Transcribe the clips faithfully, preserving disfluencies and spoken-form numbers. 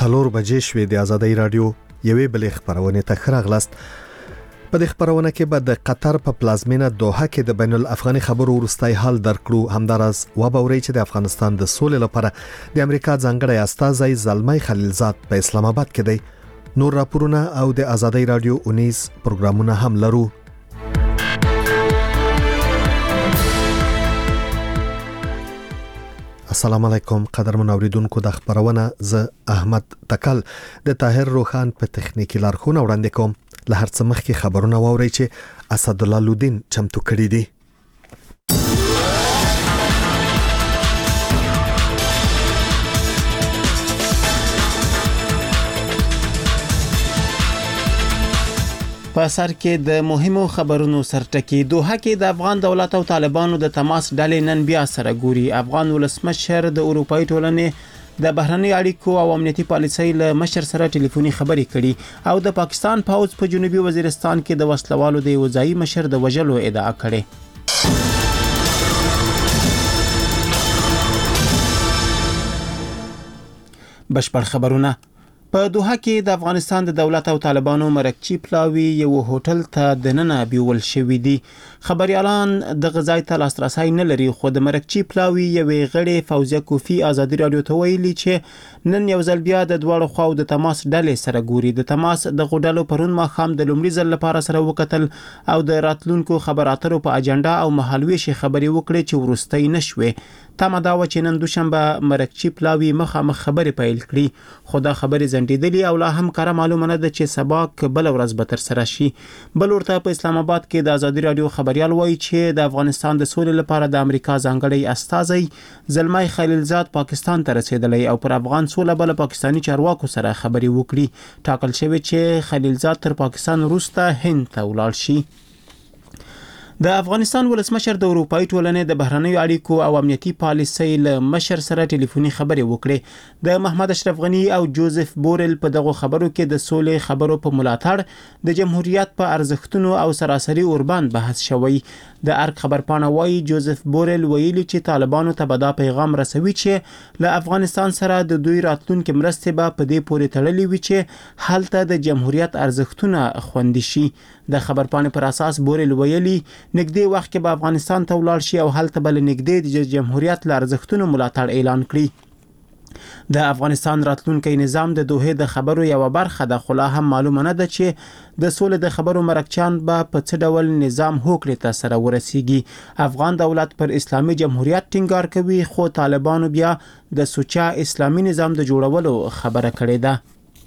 څلور بجې شوې د آزادۍ رادیو یوې بلې خبرونه ته ښه راغلاست. په دې خبرونه کې به د قطر په پلازمینه دوحه کې د بین الافغاني خبرو وروستي حال درکړو. همدارس وبوري چې د افغانستان د سولې لپاره د امریکا ځانګړی استازی زلمی خلیلزاد په اسلام آباد کې دی. نور راپورونه او د آزادۍ رادیو اونیز پروګرامونه هم لرو. السلام علیکم قدرمن اوریدونکو، د خبرونه ز احمد تکل د طاهر روخان په تخنیکی لارښوونه وړاندې کوم. له هر څه مخکې خبرونه واورئ چې اسد الله لودین چمتو کړي دي. په سر کې د مهمو خبرونو سرټکی. دوحه کې د افغان دولت او طالبانو د تماس ډلې نن بیا سره ګوري. افغان ولسمشر د اروپאי ټولنې د بهرنۍ اړیکو او امنیتي پالیسۍ له مشر سره ټلیفوني خبرې کړي او د پاکستان پوځ په جنوبي وزیرستان کې د وسلوالو د وځایي مشر د وژلو ادعا کړې. بشپړ خبرونه. په دوحه کې د افغانستان د دولت او طالبانو مرکچی پلاوی یو هوټل ته د ننه بیول شوې دي. خبريالان د غذای ته لاسرسي نه لري، خو د مرکچی پلاوی یوې غړي فوزیه کوفی آزادي رادیو ته ویلي چې نن یو ځل بیا د دواړو خواو د تماس ډلې سره ګوري. د تماس د غډلو پرون ماخام د لومړي ځل لپاره سره وکتل او د راتلونکو خبراترو په اجنډا او مهالويشي خبري وکړي چې ورستۍ نشوي. تمه دا و چې نن دوشنبه مرکچی پلاوی مخامخ خبرې پیل کړي، خو دا خبرې ځنډېدلې او لا هم کار معلومه نه ده چې سبا بل ورځ به تر سره شي. بل ورته په اسلام آباد کې د آزادي رادیو خبريال وایي چې د افغانستان د سولې لپاره د امریکا ځانګړی استازی زلمی خلیلزاد پاکستان ته رسیدلی او پر افغان سوله بل پاکستانی چارواکو سره خبرې وکړي. ټاکل شوی چې خلیلزاد تر پاکستان وروسته هند ته ولاړ شي. د افغانستان ولسمشر د اروپאי ټولنې د بهرنۍ اړیکو او امنیتي پالیسۍ له مشر سره ټلیفوني خبرې وکړې. د محمد اشرف غنی او جوزف بورل په دغه خبرو کې د سولې خبرو په ملاتړ د جمهوریت په ارزښتونو او سراسري اوربان بحث شوی. د ارګ خبرپاڼه وایي جوزف بورل ویلي چې طالبانو ته به دا پیغام رسوي چې له افغانستان سره د دوی راتلونکي مرستې به په دې پورې تړلې وي چې هلته د جمهوریت ارزښتونه خوندي شي. د خبرپاڼې پر اساس بورل ویلي نږدې وخت کې به افغانستان ته ولاړ شي او هلته به نږدې د جمهوریت له ارزښتونو ملاتړ اعلان کړي. د افغانستان راتلونکي نظام د دوحه د خبرو یو برخه ده، خو لا هم معلومه نه ده چې د سولې د خبرو مرکچان به په څه ډول نظام هوکړې ته سره ورسیږي. افغان دولت پر اسلامي جمهوریت ټینګار کوي، خو طالبانو بیا د سوچا اسلامي نظام د جوړولو خبره کړې ده.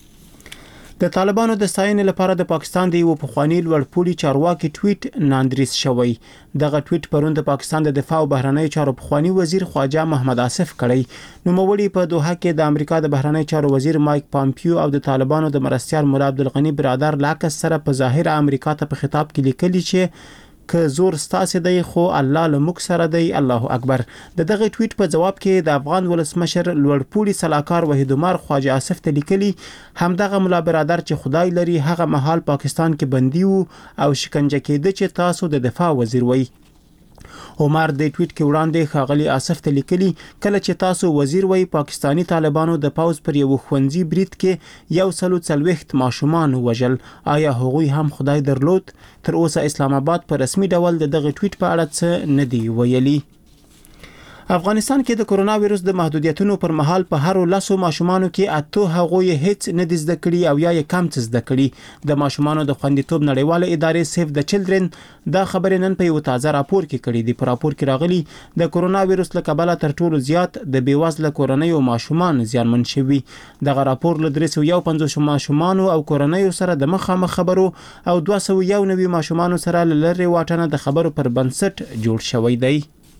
د طالبانو د ستاینې لپاره د پاکستان د یو پخوانی لوړپوړي چارواکي ټویټ ناندریس شوی. دغه ټویټ پرون د پاکستان د دفاع او بهرنی چارو پخوانی وزیر خواجه محمد آصف کړی. نوموړي په دوحه کې د امریکا د بهرنی چارو وزیر مایک پامپیو او د طالبانو د مرستیال مولا عبدالغنی برادر لاکس سره په ظاهر امریکا ته په خطاب کې لیکلي چې که زور ستاسو دی خو الله له موږ سره دی، الله اکبر. د دغه ټویټ په جواب کې د افغان ولسمشر لوړپوړي سلاکار وحید عمر خواجه آصف ته لیکلي همدغه مولا برادر چې خدای لري هغه مهال پاکستان کې بندي وو او شکنجه کېده چې تاسو د دفاع وزیر وای. عمر د ټویټ کې وړاندې ښاغلي آصف ته لیکلي کله چې تاسو وزیر وای پاکستانی طالبانو د پاوز پر یو خوندزي برید کې یو سلو څلويخت ماشومان وژل، آیا هغوی هم خدای درلود؟ تر اوسه اسلام آباد په رسمي ډول دغه ټویټ په اړه څه نه دی ویلي. افغانستان کې د کرونا وایرس د محدودیتونو پر مهال په هر لسو ماشومانو کې اته هغوی هیڅ نه د زده کړي او یا یې کم څه زده کړي. د ماشومانو د خوندیتوب نړیواله ادارې سیف د چلډرن دا خبرې نن په یو تازه راپور کې کړې دي. په راپور کې راغلي د کرونا وایرس له کبله تر ټولو زیات د بیوزله کورنیو ماشومان زیانمن شوي. دغه راپور له درې سوه یو پنځوس ماشومانو او کورنیو سره د مخامخ خبرو او دوه سوه یو نوي ماشومانو سره لری واټنه د خبرو پر بنسټ جوړ شوی دی.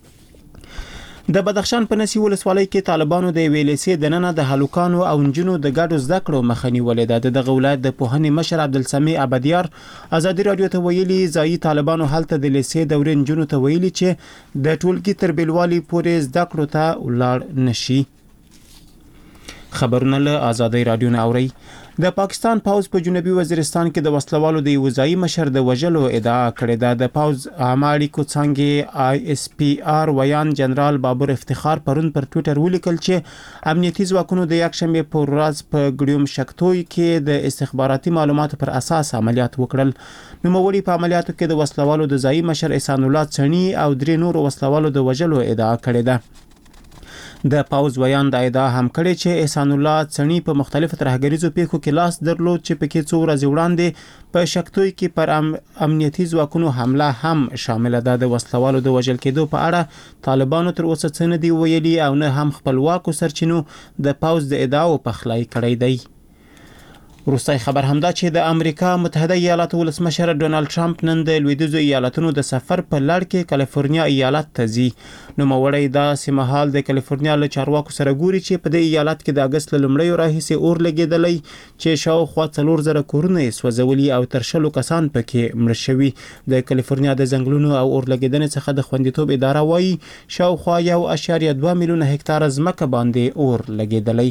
د بدخشان په نسی ولسوالۍ کې طالبانو د ویلسي د ننه د هلوکانو او انجنونو د ګډو زده کړو مخنی ولید. د دغه ولایت د پوهنې مشر عبدالسمیع ابدیار آزادي رادیو ته ویلي ځایي طالبانو هلته د لیسې دورې انجنونو ته ویلي چې د ټولګي تر بیلوالي پورې زده کړو ته ولاړ نشي. خبرونه له آزادۍ رادیو نه اوري. د پاکستان پوز په جنوبي وزیرستان کې د وسلوالو د یو ځایي مشر د وژلو ادعا کړې ده. د پوز عامه کو څنګه آی اس پی آر ویان جنرال بابر افتخار پرون پر ټوئیټر ولیکل چې امنیتي ځواکونو د یک شنبه په ورځ په ګډیوم شکتوي کې د استخباراتي معلوماتو پر اساس عملیات وکړل. نوموړي په عملیاتو کې د وسلوالو د ځایي مشر احسان الله څنی او درې نور وسلوالو د وژلو ادعا کړې ده. د پاوز ویان د ادعا هم کړي چې احسان الله څنی په مختلفو ترهګریزو پیښو کې لاس درلود چې په کې څو ورځې وړاندې په شکتوي کې پر ام امنیتي ځواکونو حمله هم شامل ده. د وسلوالو د وژل کېدو په اړه طالبانو تر اوسه څه نه دی ویلي او نه هم خپلواکو سرچینو د پاوز د ادعاو پخلی کړی دی. وروستي خبر همدا چې د امریکا متحده ایالاتو ولسمشر ډونالد ټرمپ نن د لویدیځو ایالاتونو د سفر په لړ کې کالیفورنیا ایالت ته ځي. نو موړی دا سیمهال د کالیفورنیا له چارواکو سره ګوري چې په دې ایالت کې د اگست لومړی راهیسې اور لګیدلی چې شاوخوا څلور زره کورونه سوځولي او تر شلو کسان پکې مړه شوي. د کالیفورنیا د ځنګلونو او اور لګیدنې څخه د خوندیتوب اداره وایي شاوخوا یو اشاریه دوه میلیونه هکتار ځمکه باندې اور لګیدلی.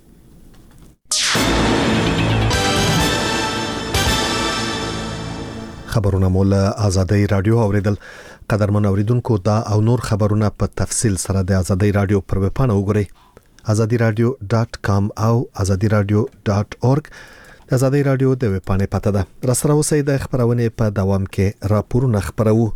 خبرونه مول آزادۍ رادیو اوریدل. قدرمن اوریدونکو دا او نور خبرونه په تفصیل سره د آزادۍ رادیو پر ویب پاڼه وګورئ آزادی رادیو ډاٹ کام او آزادی رادیو ډاٹ اورګ. د آزادۍ رادیو د ویب پاڼې پته ده. را سره اوسئ د خبرونه په دوام کې راپورونه خبرو.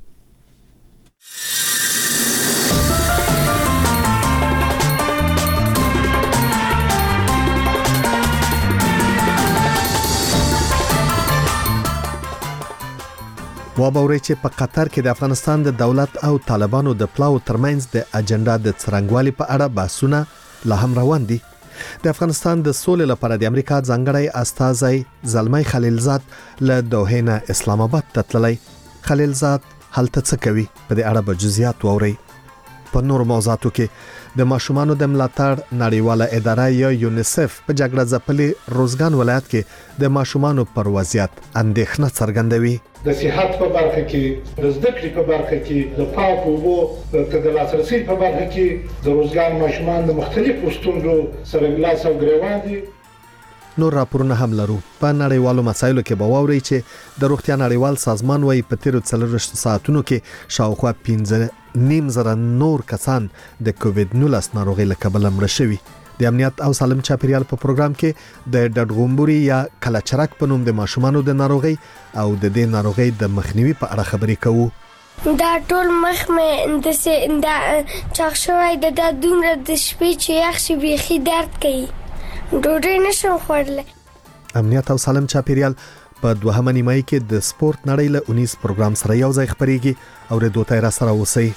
وابوري چې په قطر کې د افغانستان د دولت او طالبانو د پلاو ترمنځ د اجنډا د څرنګوالي په اړه بحثونه لا هم روان دي. د افغانستان د سولې لپاره د امریکا ځانګړی استازی زلمی خلیلزاد له دوحه نه اسلام آباد ته تللی. خلیلزاد هلته څه کوي په دې اړه به جزئیات واورئ. په نور موضوعاتو کې د ماشومانو د ملاتړ نړیواله اداره یا یونیسف په جګړه ځپلي روزګان ولایت کې د ماشومانو پر وضعیت اندېښنه څرګندوي. د صحت په برخه کې، د زده کړې په برخه کې، د پاک اوبو د لاسرسي په برخه کې د روزګان ماشومان د مختلفو ستونزو سره لاس او ګریوان دي. نور راپورونه هم لرو. په نړیوالو مسایلو کې به واورئ چې د روغتیا نړیوال سازمان وايي په تیرو څلورویشت ساعتونو کې شاوخوا پنځه نیم زره نور کسان د کووډ نولس ناروغۍ له کبله مړه شوي. د امنیت او سالم چاپیریال په پروګرام کې د ډډغومبوري یا کلچرک په نوم د ماشومانو د ناروغۍ او د دې ناروغۍ د مخنیوي په اړه خبرې کوو. دا ټول مخ مې د سې د چاغ شوی د د دومره د شپې چې یخ شي بيخي درد کوي. ډوډۍ نشم خوړلی. امنیت او سالم چاپیریال په دوهمه نیمایي کې د سپورت نړۍ له اونیز پروګرام سره یو ځای خبرېږي او ردو ته را سره اوسئ.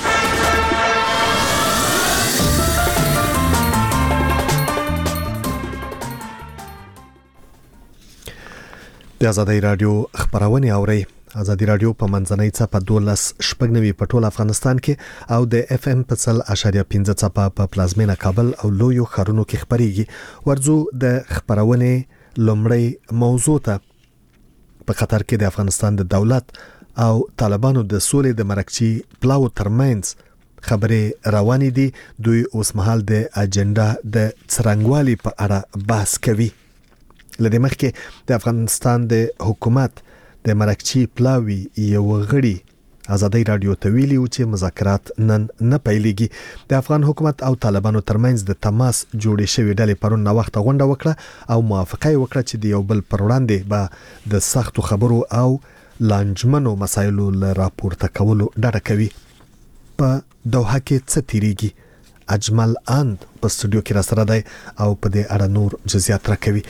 د آزادۍ رادیو خبرونه اورئ. آزادی رادیو په منځنۍ څپه دولس شپږ نوي په ټول افغانستان کې او د اف ام په څل اشاریه پنځه څپه په پلازمینه کابل او لویو ښارونو کې خبرېږي. ورځو د خبرونه لومړی موضوع ته. په قطر کې د افغانستان د دولت او طالبانو د سولې د مرکچی پلاو ترمنځ خبرې روانې دي. دوی اوس مهال د اجنډا د څرنګوالي په اړه بحث کوي. لدې مخکې د افغانستان د حکومت د مرکچی پلاوی یو غړي آزادۍ رادیو ته ویلي و چې مذاکرات نن نه پیلېږي. د افغان حکومت او طالبانو ترمنځ د تماس جوړې شوې ډلې پرون نو وخت غونډه وکړه او موافقه وکړه چې د یو بل پر وړاندې به د سختو خبرو او لانجمنو مسایلو له راپورته کولو ډډه کوي. په دوحه کې څه تیریږي؟ اجمل اند په استودیو کې را سره دی او په دې اړه نور جزئیات راکوي.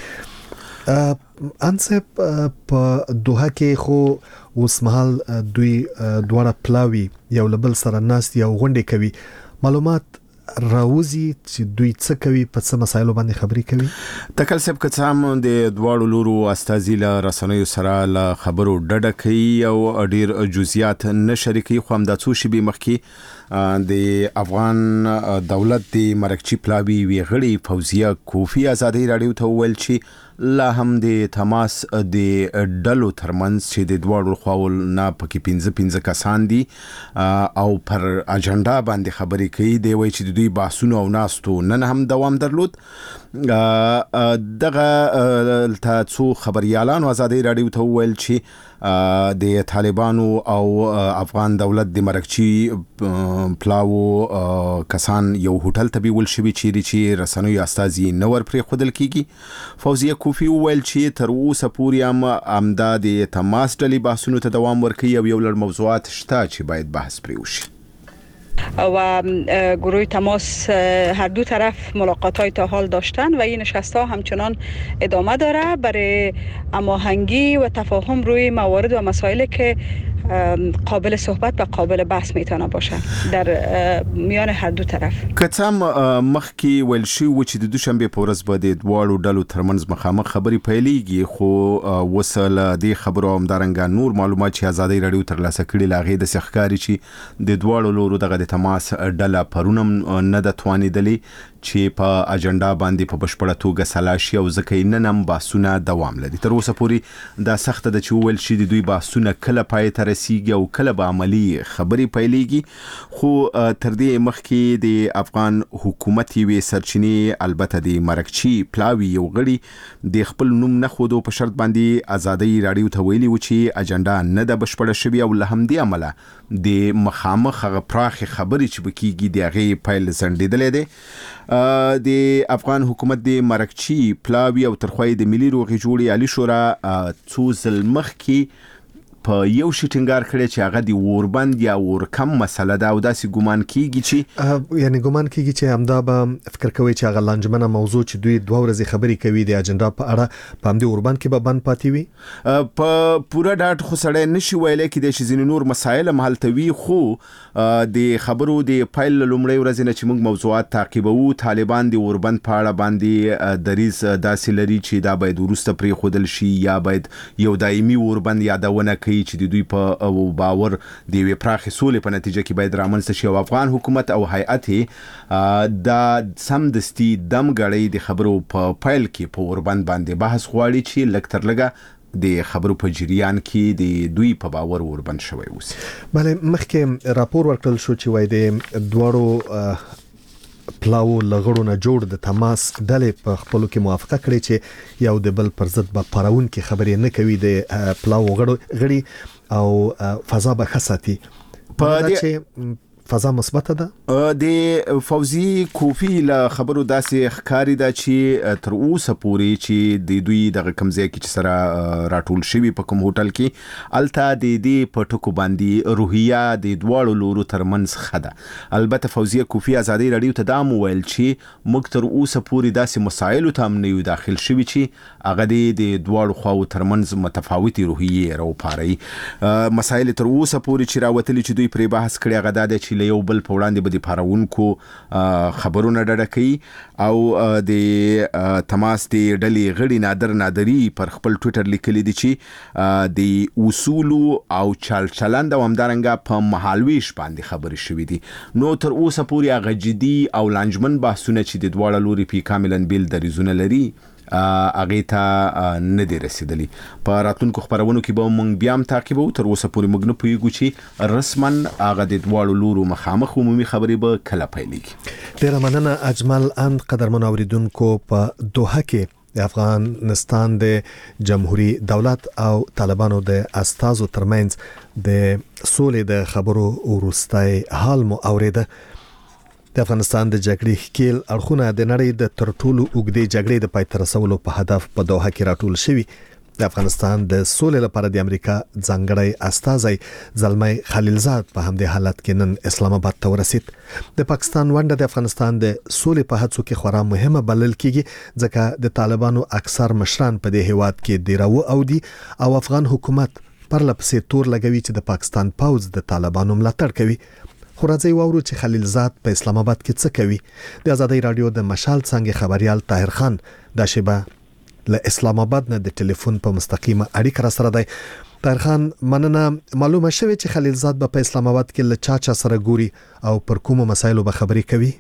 انسه په دوحه کې خو اوس مهال دوی دواړه پلاوی یو لبل سره ناست یو غونډه کوي. معلومات راوځي چې دوی څه کوي، په څه مسایلو باندې خبرې کوي. تکل سب کڅام د دواړو لورو استازي له رسنیو سره له خبرو ډډه کوي او ډیر جزئیات نه شریکي. خو هم د څو شی به مخکي د افغان دولت د مرکچی پلاوی وی غړي فوزیه کوفی ازادي رادیو ته ویل چې لا هم د تماس د ډلو ترمنځ چې د دوړو خواول نه پکې پنځه پنځه کسان دي او پر اجنډا باندې خبرې کوي دی وایي چې د دوی بحثونه او ناستو نن هم دوام درلود. دغه ته څو خبريالانو ازادي رادیو ته ویل چې د طالبانو او افغان دولت د مرکچی پلاو کسان یو هوټل ته بیول شوی چې رسنوي استازي نور پرې خودل کیږي. فوزیه کوفی ویل چې تر اوسه پورې هم امداد تماس ډلې بحثونو ته دوام ورکوي او یو لړ موضوعات شته چې باید بحث پرې وشي. و گروه تماس هر دو طرف ملاقات‌های تا حال داشتن و این نشست‌ها همچنان ادامه داره برای هماهنگی و تفاهم روی موارد و مسائلی که قابل صحبت و قابل بحث میتونه باشه در میان هر دو طرف. کتم مخکی ویل شي و چې د دوشنبه په ورځ به د دواړو ډلو ترمنځ مخامخ خبري پیلېږي، خو وصل د خبرو همدارنګه نور معلومات چې ازادي رادیو ترلاسه کړي لاغې د سخکاري چې د دواړو لورو دغه د تماس ډله پرونم نه د توانیدلې چې په اجنډا باندې په بشپړه توګه سلاشي او ځکه نن هم بحثونه دوام لري. تر اوسه پورې دا سخت د چې ویل شي د دوی بحثونه کله پای ته رسیږي او کله به عملی خبري پیلېږي، خو تر دې مخکې د افغان حکومت وی سرچینی البته د مرکچی پلاوی یو غړي د خپل نوم نه خودو په شرط باندې ازادي رادیو ته ویلي و چې اجنډا نه د بشپړه شوی او له همدې عمله د مخامخ غ پراخ خبري چې بکیږي د هغه فایل سندیدلې ده. د افغان حکومت د مرکچی پلاوی او ترخوی د ملي روغې جوړې علي شورا څو ځل مخکې په یو شي ټینګار کړی چې هغه د اوربند یا اورکم مسله ده او داسې ګمان کیږي چې یعنی ګمان کیږي چې همدا به فکر کوي چې هغه لانجمنه موضوع چې دوی دوه ورځې خبرې کوي د اجنډا په اړه په همدې اوربند کې به بند پاتې وي. په پوره ډاټ خو سړی نشي ویلی کېدای شي ځینې نور مسایل هم هلته وي، خو د خبرو د پیل لومړۍ ورځې نه چې موږ موضوعات تعقیبوو طالبان د اوربند په اړه باندې دریز داسې لري چې دا باید وروسته پرېښودل شي یا باید یو دایمي اوربند یادونه کوي چې د دوی په باور د یوې پراخې سولې په نتیجه کې باید رامنځته شي او افغان حکومت او هیئت دا سمدستي دم غړی د خبرو په پیل کې په اوربند باندې بحث غواړي چې لږ تر لږه د خبرو په جریان کې د دوی په باور اوربند شوی اوس. بله مخکې راپور ورکړل شو چې وای د دوړو پلاو لغړو نه جوړ د تماس ډلې په خپلو کې موافقه کړې چې یو د بل پر ضد به پرون کې خبرې نه کوي د پلاو غړو غړي او فضا به خساتي په دې فضا مثبت ده. د فوزي کوفی له خبرو داسې ښکاری ده چې تر اوسه پورې چې د دوی دغه کمزې کې چې سره راټول شوی په کوم هوټل کې الته د دې په ټکو باندې روحیه د دواړو لورو ترمنځ خده. البته فوزي کوفی ازادي رادیو ته دا مویل چې موږ تر اوسه پورې داسې مسایلو ته هم نه یو داخل شوی چې هغه د دواړو خواو ترمنځ متفاوتي روحیه راوپاري. مسایل تر اوسه پورې چې راوتلي چې دوی پرې بحث کړي هغه دا چې یو بل په وړاندې به د پارونکو خبرونه ډډه کوي او د تماس د ډلې غړي نادر نادری پر خپل ټویټر لیکلي دي چې د اصول او چل چلند او همدارنګه په مهالويش باندې خبرې شوې دي. نو تر اوسه پورې هغه جدي او لانجمن بحثونه چې د دواړو لوري په کاملا بیل دریزونه لري اغه ته نه دی رسیدلی. په راتلونکو خبرونو کې به موږ بیا هم تعقیبو. تر اوسه پورې موږ نه پوهیږو چې رسمن هغه د دواړو لورو مخامخ عمومي خبرې به کله پیلېږي. ډیره مننه اجمل اند قدرمن اوریدونکو. په دوحه کې د افغانستان د جمهوریت دولت او طالبانو د استازو ترمنځ د سولې د خبرو ورستای حال مو اوریده. د افغانستان د جګړې ښکیل اړخونه د نړۍ د تر ټولو اوږدې جګړې د پای ته رسولو په هدف په دوحه کې راټول شوي. د افغانستان د سولې لپاره د امریکا ځانګړی استازی زلمی خلیلزاد په همدې حالت کې نن اسلام آباد ته ورسید. د پاکستان ونډه د افغانستان د سولې په هڅو کې خورا مهمه بلل کیږي ځکه د طالبانو اکثر مشران په دې هیواد کې دیراو او دي او افغان حکومت پر لپسې تور لګوي چې د پاکستان پوځ د طالبانو ملاتړ کوي. خو راځي واورو چې خلیلزاد په اسلام آباد کې څه کوي. د ازادي رادیو د مشال څنګه خبريال طاهر خان د شبا له اسلام آباد نه د ټلیفون په مستقیمه اړیکه را سره دی. طاهر خان مننه. معلومه شوه چې خلیلزاد به په اسلام آباد کې له چا چا سره ګوري او پر کومو مسایلو به خبرې کوي؟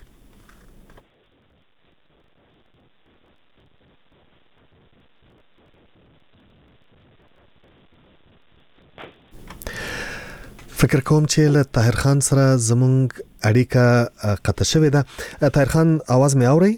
فکر کوم چې له طاهر خان سره زمونږ اړیکه قطع شوې ده. طاهر خان आवाज مې اوري؟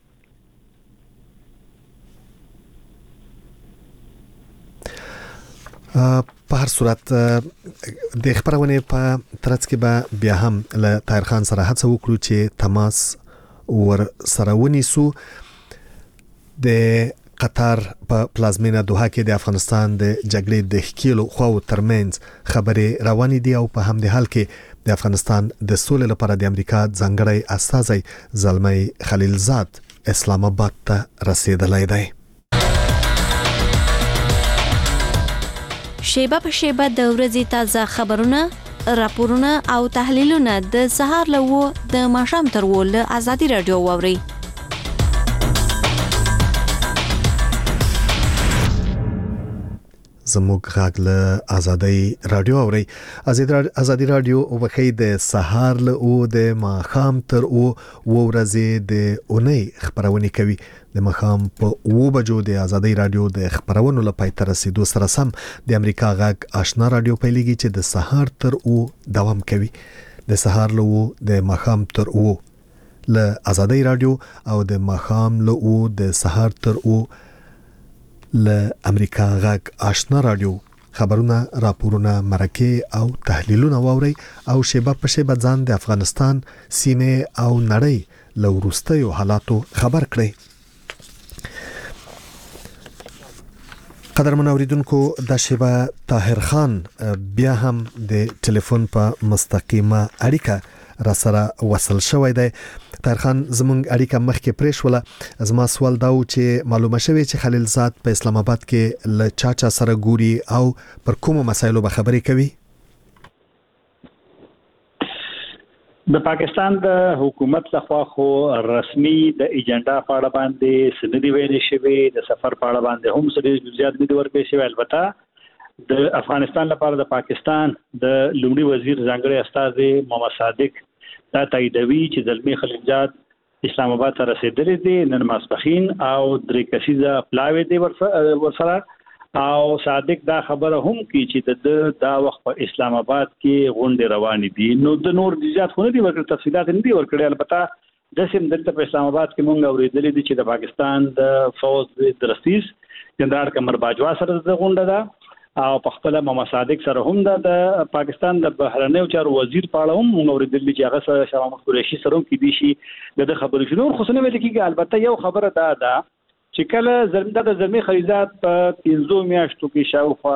په هر صورت د خبرونه په ترڅ کې به بیا هم له طاهر خان سره هڅه وکړو چې تماس ور سره ونیسو. د قطر په پلازمینه دوحه کې د افغانستان د جګړې د ښکیلو خواو ترمنځ خبرې روانې دي او په همدې حال کې د افغانستان د سولې لپاره د امریکا ځانګړی استازی زلمی خلیلزاد اسلام آباد ته رسیدلی دی. شیبه په شیبه د ورځې تازه خبرونه، راپورونه او تحلیلونه د سهار له و د ماښام تر و له ازادي رادیو واوري. زموږ غږ له ازادي رادیو اوري. ازادي رادیو او بخې د سهار له او د ماښام تر او ورځې د اونۍ خبرونه کوي. د ماښام په او بجو د ازادي رادیو د خبرونو لپاره تر رسیدو سره سم د امریکا غږ آشنا رادیو پیلېږي چې د سهار تر او دوام کوي. د سهار له او د ماښام تر او له ازادي رادیو او د ماښام له او د سهار تر او له امریکا غږ آشنا رادیو خبرونه، راپورونه، مرکه او تحلیلونه واوري او شیبه په شیبه ځان د افغانستان، سیمه او نړۍ له وروستیو حالاتو خبر کړي. قدرمن اوریدونکو، د شیبه طاهر خان بیا هم د ټلیفون په مستقیمه اړیکه را سره وصل شوی دی. طاهر خان زمونږ اړیکه مخکې پرې شوله. زما سوال دا و چې معلومه شوی چې خلیلزاد په اسلام آباد کې له چا چا سره ګوري او پر کومو مسایلو به خبرې کوي؟ د پاکستان د حکومت لخوا خو رسمي د ایجنډا په اړه باندې سندې ویلې شوې، د سفر په اړه باندې هم سړي زیات نه ورکړي شوی. البته د افغانستان لپاره د پاکستان د لومړي وزیر ځانګړي استازي محمد صادق دا تاییدوي چې زلمی خلیلزاد اسلام آباد ته رسیدلی دی نن ماسپښین او درې کسیزه پلاوی دی ورسره. او صادق دا خبره هم کی چې د دا وخت په اسلام آباد کې غونډې روانې دي. نو د نور جزئیات خو نه دي ورکړل، تفصیلات نه دي ورکړل. البته د سیم دلته په اسلام آباد کې مونږ اورېدلې دي چې د پاکستان د فوج د رئیس جنرال قمر باجوا سره د غونډه ده او په خپل محمد صادق سره هم د پاکستان د بهرنیو چارو وزیر په اړه هم موږ اورېدلې چې هغه سره شاه محمود قریشي سره هم کې دي شي د خبرو شنو خو څه نه ویل کېږي. البته یو خبره دا ده چې کله زرمده د زلمی خلیلزاد په پنځو میاشتو کې شاوخوا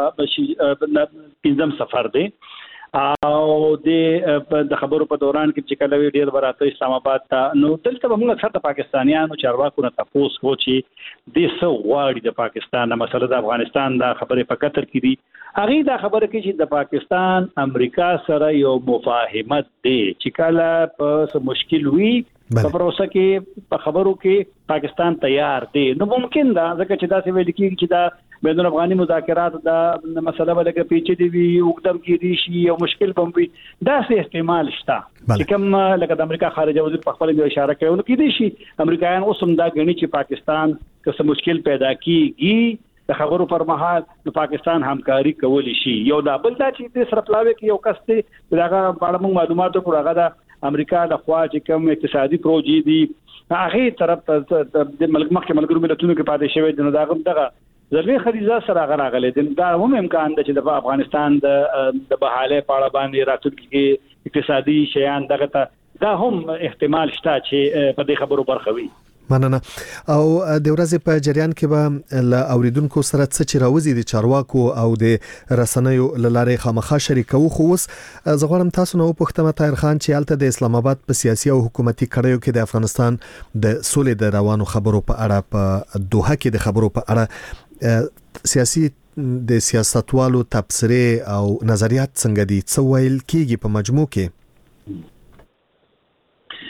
پنځم سفر دی او د خبرو په دوران کې چې کله ډیر براته اسلام آباد ته نو دلته به موږ اکثر د پاکستانیانو چارواکو نه تاسو کو چې د څو غواړي د پاکستان مسله د افغانستان د خبرې په قطر کې دي. هغه دا خبره کوي چې د پاکستان امریکا سره یو مفاهمت دی چې کله په مشکل وي په پروسه کې په خبرو کې پاکستان تیار دی. نو ممکن دا ځکه چې دا څه ویل کېږي چې دا بین الافغاني مذاکرات دا مسله ولګه پیچیدې وي وګدم کې دي شي او مشکل بم وي دا څه احتمال شته چې کوم لکه د امریکا خارجه وزیر په خپل اشاره کوي نو کې دي شي امریکایان اوس هم دا غني چې پاکستان که څه مشکل پیدا کیږي د خبرو پر مهال د پاکستان همکاري کولی شي. یو دا بل دا چې د سرپلاوي کې یو کس دی دغه په اړه موږ معلومات ورکړو. هغه د امریکا د خوا چې کوم اقتصادي پروژې دي هغه طرف ته د ملک مخکې ملګرو ملتونو کې پاتې شوی دی. نو دا هم دغه زلمی خلیلزاد سره غراغله دي. دا هم امکان ده چې د افغانستان د د بحاله په اړه باندې راتلونکي اقتصادي شیان دغه ته دا هم احتمال شته چې په دې خبرو برخوي. مننه. او د ورځې په جریان کې به ل اوریدونکو سره څه چې راوځي د چارواکو او د رسنیو لاره خامخا شریکو. خو اوس زه غواړم تاسو نو پوښتنه طاهر خان چې الته د اسلام آباد په سیاسي او حکومتي کړیو کې د افغانستان د سولې د روانو خبرو په اړه په دوحه کې د خبرو په اړه سیاسي د سیاستوالو تبصره او نظریات څنګه دي؟ څه ویل کیږي په مجموع کې؟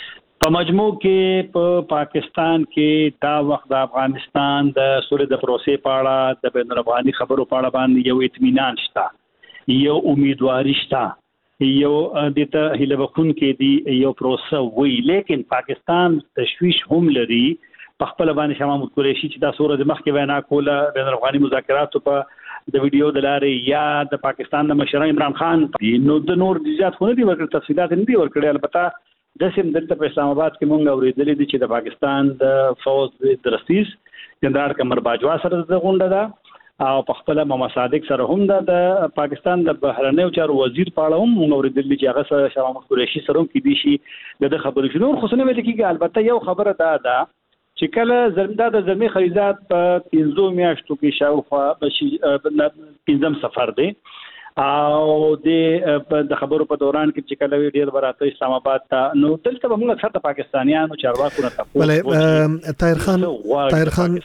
په مجموع کې په پا پاکستان کې دا وخت د افغانستان د سولې د پروسې په اړه د بین الافغاني خبرو په اړه باندې یو اطمینان شته، یو امیدواري شته، یو د ته هیله بخښونکې دی یو پروسه وی، لیکن پاکستان تشویش هم لري په خپل باندې شاه محمود قریشي چې دا سوره د مخکې وینا کوله بین الافغاني مذاکراتو په د ویډیو د لارې یا د پاکستان د مشر عمران خان نو د نور زیات خو نه دي ورکړل، تفصیلات نه دي ورکړل. البته د سیم دلته په اسلام آباد کې مونږ اورېدلې دي چې د پاکستان د فوج د رئیس جنرال قمر باجوا سره د غونډه ده او په خپل محمد صادق سره هم د پاکستان د بهرنیو چارو وزیر په اړه هم مونږ اورېدلې چې هغه سره شاه محمود قریشي سره هم کې دي شي د خبرو شنو خو څه نه ویل کېږي. البته یو خبره ده ده چې کله زرمدا د زمي خریدات په پنځو میاشتو کې شاوخوا پنځم سفر دی او د خبرو په دوران کې چې کله ډیر براته اسلام آباد ته نو دلته به موږ اکثر د پاکستانیانو چارواکو نه تاسو بله طاهر خان طاهر خان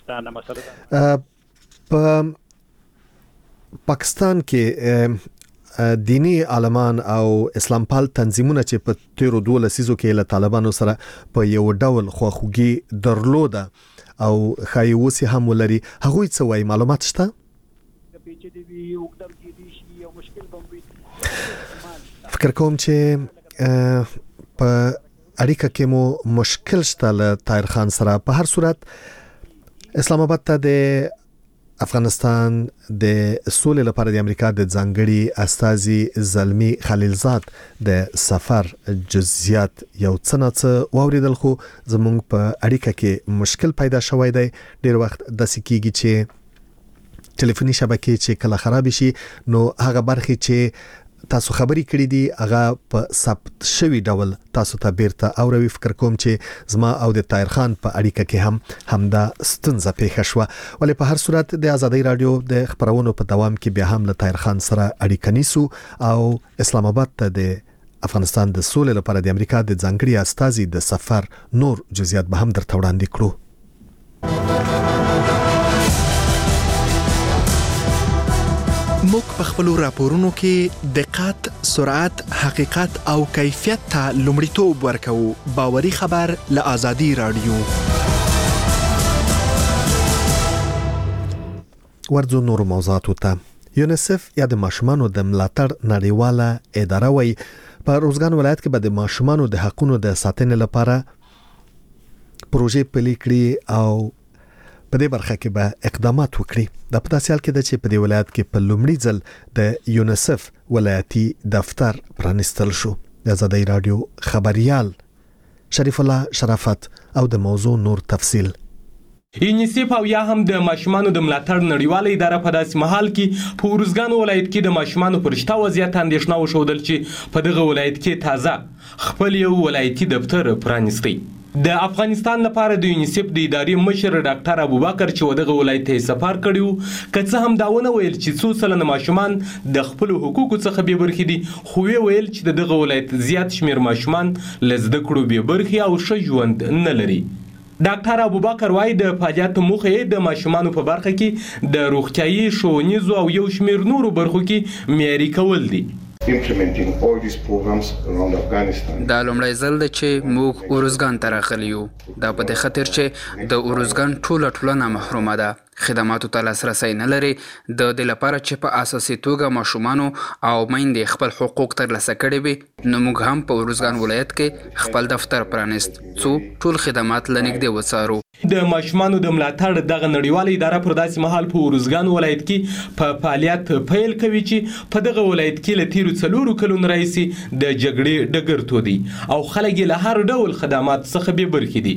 په پاکستان کې دینی عالمان او اسلام پال تنظیمونه چې په تیرو دوه لسیزو کې له طالبانو سره په یو ډول خواخوږي درلوده او خای وسی هم ولري، هغه څه وایي معلومات شته؟ فکر کوم چې په اړیکه کې مو مشکل شته له طاهر خان سره. په هر صورت اسلام آباد ته د افغانستان د سولې لپاره د امریکا د ځانګړي استازي زلمی خلیلزاد د سفر جزئیات یو څه نه څه واوریدل، خو زموږ په اړیکه کې مشکل پیدا شوی دی. ډیر وخت د سکیږي چې ټلیفوني شبکې چې کله خراب شي نو هغه برخه چې تاسو خبري کړې دي هغه په ثبت شوی ډول تاسو ته بیرته اوروي. فکر کوم چې زما او د طاهر خان په اړیکه کې هم همدا ستونزه پیښ شوه، ولې په هر صورت د آزادۍ رادیو د خبرونو په دوام کې بیا هم له طاهر خان سره اړیکه نیسو او اسلام آباد ته د افغانستان د سولې لپاره د امریکا د ځانګړي استازي د سفر نور جزئیات به هم درته وړاندې کړو. موږ په خپل راپورونو کې دقت، سرعت، حقیقت او کیفیت ته لومړیتوب ورکوو. باوري خبر له آزادي رادیو. ورځو نور موضوعاتو ته. یونیسف یا د ماشومانو د ملاتړ نړیواله اداره وایي په روزګان ولایت کې به د ماشومانو د حقوقو د ساتنې لپاره پروژې پلي کړي او په دې برخه کې به اقدامات وکړي. د پداسیال کې د چې په دې ولایت کې په لومړي ځل د یونیسف ولایتي دفتر پرانستل شو. د آزادۍ رادیو خبريال شریف الله شرافت او د موضوع نور تفصیل. یونیسف او یا هم د ماشومانو د ملاتړ نړیواله اداره په داسې محل کې په ورزګان ولایت کې د ماشومانو پر شته وضعیت اندېښنه وښودل چې په دغه ولایت کې تازه خپل یو ولایتي دفتر پرانیستی. د افغانستان لپاره د یونیسف د ادارې مشر ډاکټر ابوبکر چې ودغه ولایت ته سفر کړیو که څه هم داونه ویل چې څو سلنه ماشومان د خپل حقوقو څخه بې برخې دي، خو ویل چې دغه ولایت زیات شمیر ماشومان له زده کړو بې برخې او ښه ژوند نه لري. ډاکټر ابوبکر وايي د فعالیت موخه د ماشومانو په برخه کې د روغتيایي، ښوونیزو او یو شمیر نورو برخو کې معیاري کول دي. implementing all these programs around Afghanistan. دا لومړی ځل دی چې موږ اورزګان ته راغلي یو. دا په دې خاطر چې د اورزګان ټوله ټولنه محرومه ده، خدماتو ته لاسرسی نه لري. د دې لپاره چې په اساسي توګه ماشومانو او میندې خپل حقوق ترلاسه کړي وي، نو موږ هم په اورزګان ولایت کې خپل دفتر پرانیست څو ټول خدمات لنږدې وڅارو. د ماشومانو د ملاتړ دغه نړیواله اداره پر داسې مهال په اورزګان ولایت کې په فعالیت پیل کوي چې په دغه ولایت کې له تیرو څلورو کلونو راهیسې د جګړې ډګر تو دي او خلک له هر ډول خدمات څخه بې برخې دي.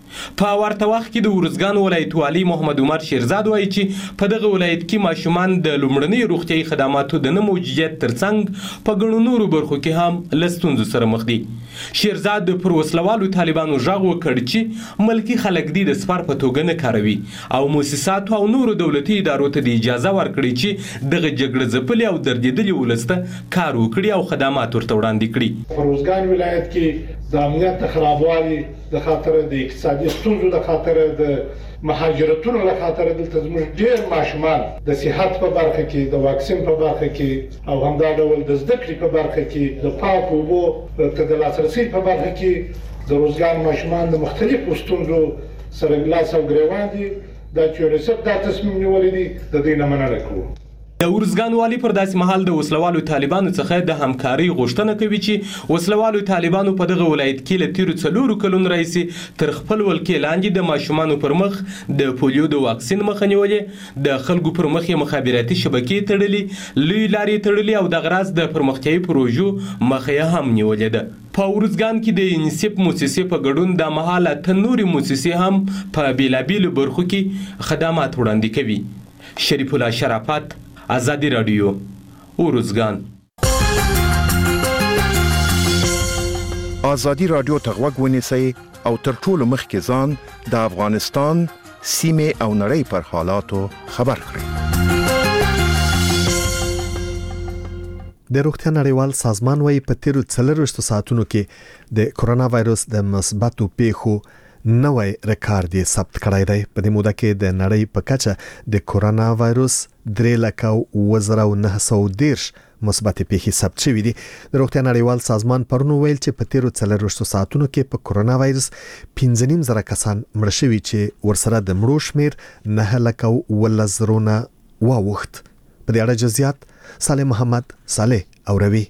په ورته وخت کې د ورزګان ولایت والی محمد عمر شیرزاد وایي چې په دغه ولایت کې ماشومان د لومړنۍ روغتیايي خدماتو د نه موجودیت ترڅنګ په ګڼو نورو برخو کې هم له ستونزو سره مخ دي. شیرزاد پر وسلوالو طالبانو غږ وکړ چې ملکی خلک دي د سپار په توګه نه کاروي او مؤسسات او نورو دولتي ادارو ته د اجازه ورکړي چې دغه جګړه ځپلي او دردېدلي ولسته کار وکړي او خدمات ورته وړاندې کړي. په روزګان ولایت کې د امنیت خرابوالي د خاطر د اقتصادي ستونزو د خاطر د مهاجرتونو د خاطر دلته زموږ ډېر ماشومان د صحت په برخه کې، د واکسین په برخه کې او همدا ډول د زده کړې په برخه کې، د پاکو اوبو ته د لاسرسي په برخه کې د روزګان ماشومان د مختلفو ستونزو سره لاس او ګریوان دي دا چې یونیسف دا تصمیم نیولی دی د دې نه مننه کوو. د ارزګان والي پر داسې مهال د وسلوالو طالبانو څخه د همکاري غوښتنه کوي چې وسلوالو طالبانو په دغه ولایت کې له تیرو څلورو کلونو راهیسې تر خپل ولکې لاندې د ماشومانو پر مخ د پولیو د واکسین مخه نیولې، د خلکو پر مخ یې مخابراتي شبکې تړلي، لوی لارې تړلي او دغه راز د پرمختیایي پروژو مخه یې هم نیولې ده. په ارزګان کې د یونیسف موسسې په ګډون د مهاله ته نورې موسسې هم په بیلابیلو برخو کې خدمات وړاندې کوي. شریف الله شرافت، آزادی رادیو، ارزګان. آزادی رادیو ته غوږ ونیسئ او تر ټولو مخکې ځان د افغانستان سیمې او نړۍ پر حالاتو خبر کړئ. د روغتیا نړیوال سازمان وايي په تیرو څلرویشتو ساعتونو کې د کورونا وایروس د مثبتو پیښو نوی ریکارډ یې ثبت کړی دی. په دې موده کې د نړۍ په کچه د کورونا وایروس درې لکه اووه زره نهه سوه دېرش مثبت پیښې ثبت شوې دي. د روغتیا نړیوال سازمان پرون ویل چې په تیرو څلرویشتو ساعتونو کې په کورونا وایروس پنځه نیم زره کسان مړه شوي چې ورسره د مړو شمیر نه لکه اوولس زره نه واوښت. په دې اړه جزئیات صالح محمد صالح اوروي.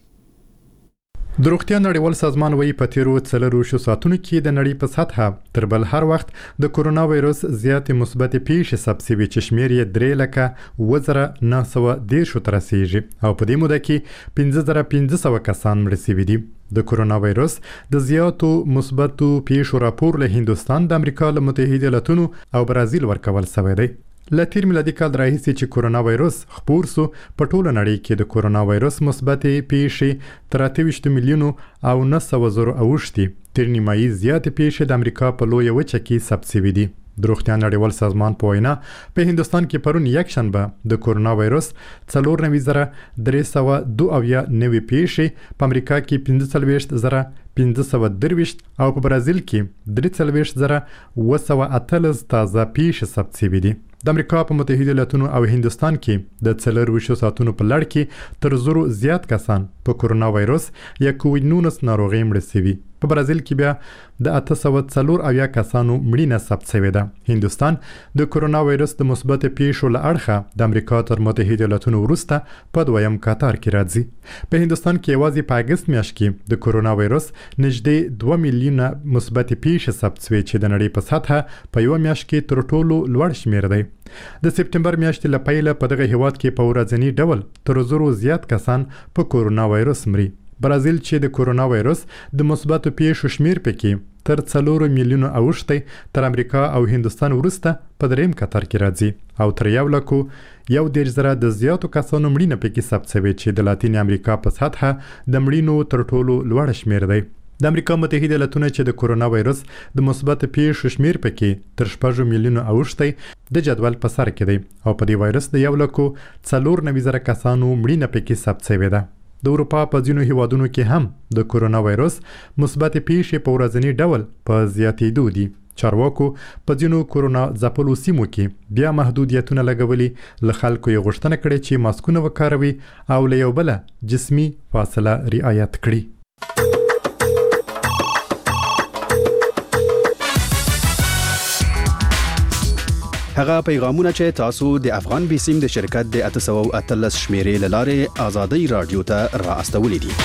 د روغتیا نړیوال سازمان وايي په تیرو څلرویشتو ساعتونو کې د نړۍ په سطحه تر بل هر وخت د کورونا وایروس زیاتې مثبت پیښې ثبت شوي چې شمیر یې درې لکه اووه زره نه سوه دېرش ته رسیږي او په دې موده کې پنځه زره پنځه سوه کسان مړه شوي دي. د کورونا وایروس د زیاتو مثبتو پیښو راپور له هندوستان، د امریکا له متحده ایالاتونو او برازیل ورکول شوی دی. له تیر میلادي کال راهیسې چې کورونا وایروس خپور سو په ټوله نړۍ کې د کورونا وایروس مثبت پیښې تر اته ویشت میلیونو او نه سوه زره اوښتي. تر نیمایي زیاتې پیښې د امریکا په لویه وچه کې ثبت شوي دي. د روغتیا نړیوال سازمان په وینا په هندوستان کې پرون یک شنبه د کورونا وایروس څلور نوي زره درې سوه دوه اویا نوي پیښې، په امریکا کې پنځه څلوېښت زره پنځه سوه درویشت او په برازیل کې درې څلوېښت زره اووه سوه اتلس تازه پیښې ثبت شوي دي. د امریکا په متحده ایالاتونو او هندوستان کې د څلرویشتو ساعتونو په لړ کې تر زرو زیات کسان په کورونا وایروس یا کووډ نولس ناروغۍ مړه شوي. په برازیل کې بیا د اته سوه څلور اویا کسانو مړینه ثبت شوې ده. هندوستان د کورونا وایروس د مثبت پیښو له اړخه د امریکا تر متحده ایالاتونو وروسته په دویم کتار کې راځي. په هندوستان کې یوازې په اګست میاشت کې د کورونا وایروس نږدې دوه میلیونه مثبت پیښې ثبت شوې چې د نړۍ په سطحه په یوه میاشت کې تر ټولو لوړ شمیر دی. د سپتمبر میاشتې له پیله په دغه هیواد کې په ورځني ډول تر زرو زیات کسان په کورونا وایروس مري. برازیل چې د کورونا وایروس د مثبتو پیښو شمیر پکې تر څلورو میلیونو اوښتی، تر امریکا او هندوستان وروسته په دریم کتار کې راځي او تر یو لکو یو دېرش زره د زیاتو کسانو مړینه پکې ثبت شوې چې د لاتین امریکا په سطحه د مړینو تر ټولو لوړ شمیر دی. د امریکا متحده ایالاتونو چې د کورونا وایروس د مثبت پیښو شمیر پکې تر شپږ میلیونو اوښتی د جدول په سر کې دی او په دې وایروس د یو لکو څلور نوي زره کسانو مړینه پکې ثبت شوې ده. د اروپا په ځینو هیوادونو کې هم د کورونا وایروس مثبت پیښې په ورځني ډول په زیاتېدو دي. چارواکو په ځینو کورونا ځپلو سیمو کې بیا محدودیتونه لګولي، له خلکو یې غوښتنه کړې چې ماسکونه وکاروي او له یو بله جسمي فاصله رعایت کړي. هغه پیغامونه چې تاسو د افغان بیسیم د شرکت د اته سوه اتلس شمیرې له لارې آزادۍ رادیو ته را استولې دي.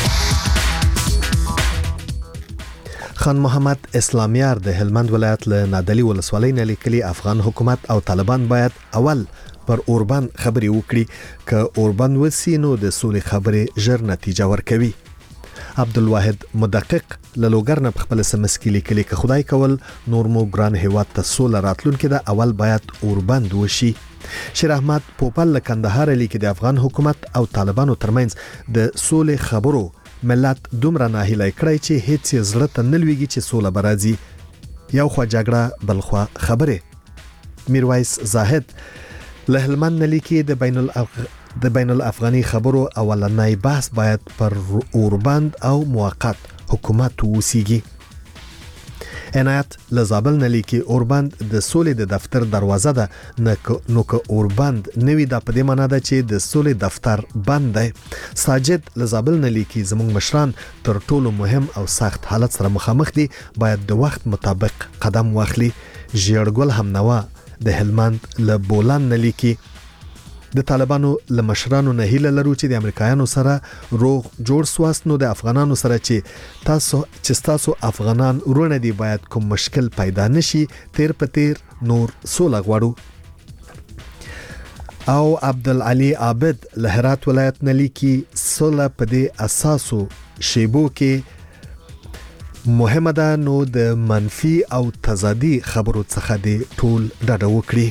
خان محمد اسلامیار د هلمند ولایت له نادعلي ولسوالۍ نه لیکلي افغان حکومت او طالبان باید اول پر اوربند خبرې وکړي، که اوربند وسی نو د سولې خبرې ژر نتیجه ورکوي. عبدالواحد مدقق له لوګر نه خپل سمس کې لیکلي که خدای کول نور مو ګران هیواد ته سوله راتلونکې ده، اول باید اوربند وشي. شیر احمد پوپل له کندهار لیکي د افغان حکومت او طالبانو ترمنځ د سولې خبرو ملت دومره ناهیلی کړی چې هیڅ یې زړه ته نه لویږي چې سوله به راځي. یو خوا جګړه بل خوا خبرې. میرویس زاهد له هلمند نه لیکي د بین الاف د بین الافغاني خبرو اولنۍ بحث باید پر اوربند او موقت حکومت وسیږي. عنایت لزابل نه لیکي اوربند د سولې د دفتر دروازه ده نو که اوربند نوی د پدې معنا ده چې د سولې دفتر بند دی. ساجد لزابل نه لیکي زموږ مشران تر ټولو مهم او سخت حالت سره مخامخ دي، باید د وخت مطابق قدم واخلي. ژیړګل همنوا د هلمند له بولان نه لیکي د طالبانو له مشرانو نه هیله لرو چې د امریکایانو سره روغ جوړ سواست، نو د افغانانو سره چې تاسو چې تاسو افغانان ورونه دي باید کوم مشکل پیدا نشي، تیر په تیر نور سوله غواړو. او عبدالعلی عابد له هرات ولایت نه لیکي سوله په دې اساسو شیبو کې مهمه ده، نو د منفي او تضادي خبرو څخه دې ټول ډډه وکړي.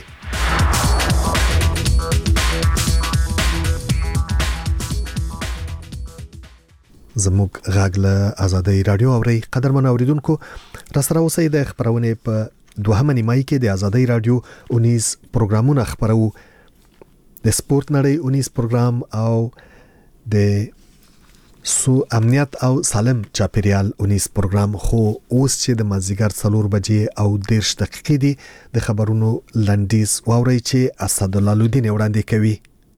زموږ غږ له آزادۍ رادیو اوري. قدرمن اوریدونکو، را سره اوسئ د خبرونه په دوهمه نیمایي کې د آزادۍ رادیو اونیز پروګرامونه خبرو، د سپورت نړۍ اونیز پروګرام او د سو امنیت او سالم چاپیریال اونیز پروګرام. خو اوس چې د مازیګر څلور بجې او دیرش دقیقې دي، د خبرونو لنډیز واورئ چې اسدالله لودین وړاندې کوي.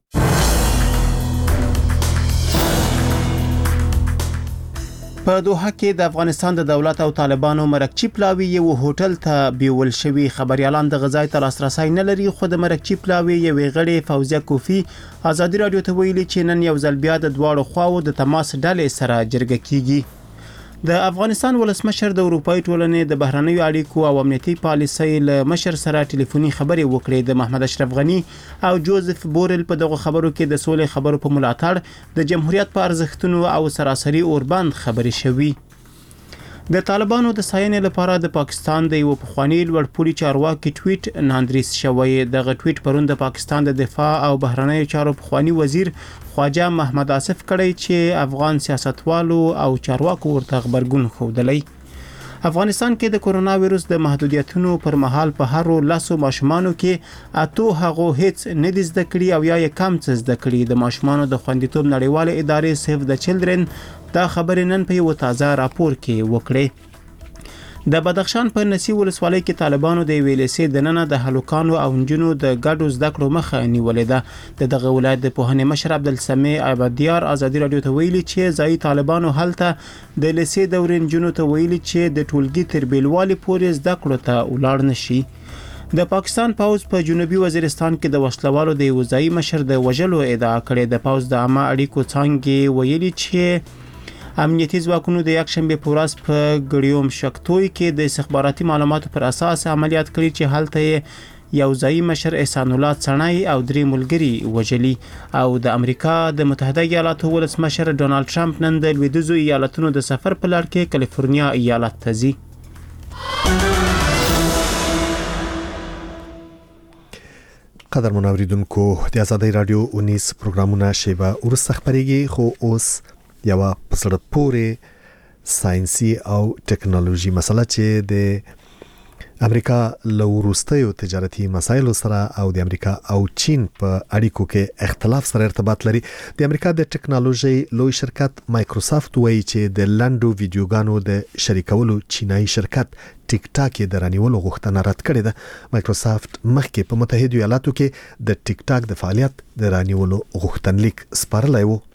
په دوحه کې د افغانستان د دولت او طالبانو مرکچی پلاوی یو هوټل ته بیول شوی. خبريالان د غذای ته لاسرسي نه لري، خو د مرکچی پلاوی یو غړي فوزیه کوفی آزادي رادیو ته ویلي چې نن یو ځل بیا د دواړو خواو د تماس ډلې سره جرګه کیږي. د افغانستان ولسمشر د اروپای ټولنې د بهرنیو اړیکو او امنیتي پالیسۍ له مشر سره ټلیفوني خبرې وکړې. د محمد اشرف غنی او جوزف بورل په دغه خبرو کې د سولې خبرو په ملاتړ د جمهوریت په ارزښتونو او سراسري اوربند خبرې شوې. د طالبانو د ساينې لپاره د پاکستان د یو پخوانی لوړپوړي چارواکي ټویټ ناندریس شوی. دغه ټویټ پرون د پاکستان د دفاع او بهرنیو چارو پخوانی وزیر خواجه محمد آصف کړی چې افغان سیاستوالو او چارواکو ورته خبرګون ښودلی. افغانستان کې د کورونا وایروس د محدودیتونو پر مهال په هر لاسو ماشومانو کې اتو هغه هیڅ نه دي زده کړي او یا یې کم څه زده کړي. د ماشومانو د خوندیتوب نړیواله ادارې سیف د چلډرن دا خبرې نن په یو تازه راپور کې وکړې. د بدخشان په نسی ولسوالۍ کې طالبانو د ویلسي د نن د هلوکانو او انجنونو د ګډو زده کړو مخه نیولې ده. د دغه ولایت د پوهنې مشر عبدالسمیع عبادیار آزادي رادیو ته ویلي چې ځای طالبانو هلته د لسی دورې انجنونو ته ویلي چې د ټولګي تر بیلوالي پورې زده کړو ته ولاړ نشي. د پاکستان پوز په جنوبي وزیرستان کې د وسلوالو د وزای مشر د وجلو ادعا کړې. د پوز د عامه اړیکو څنګه ویلي چې امنیتي ځواکونو د یک شنبه په ورځ په ګړیوم شکتوي کې د استخباراتي معلوماتو پر اساس عملیات کړي چې هلته یو ځای مشر احسان الله څنای او درې ملګري وجلي. او د امریکا د متحده ایالاتو ولسمشر ډونالد ټرمپ نن د لویدیځو ایالتونو د سفر په لړ کې کالیفورنیا ایالت ته ځي. قدرمن اوریدونکو، د آزادۍ رادیو اونیز پروګرامونه شیبه ورسته خبرېږي، خو اوس یو پسړه پورې ساينسي او ټکنالوژي مسله چې د امریکا له وروستیو تجارتي مسایلو سره او د امریکا او چین په اړیکو کې اختلاف سره ارتباط لري. د امریکا د ټکنالوژي لوی شرکت مایکروسافت وایي چې د لنډو ویډیوګانو د شریکولو چینایي شرکت ټیک ټاک د رانیولو غوښتنه رد کړې ده. مایکروسافت مخکې په متحده ایالاتو کې د ټیک ټاک د فعالیت د رانیولو غوښتنلیک سپارلی و،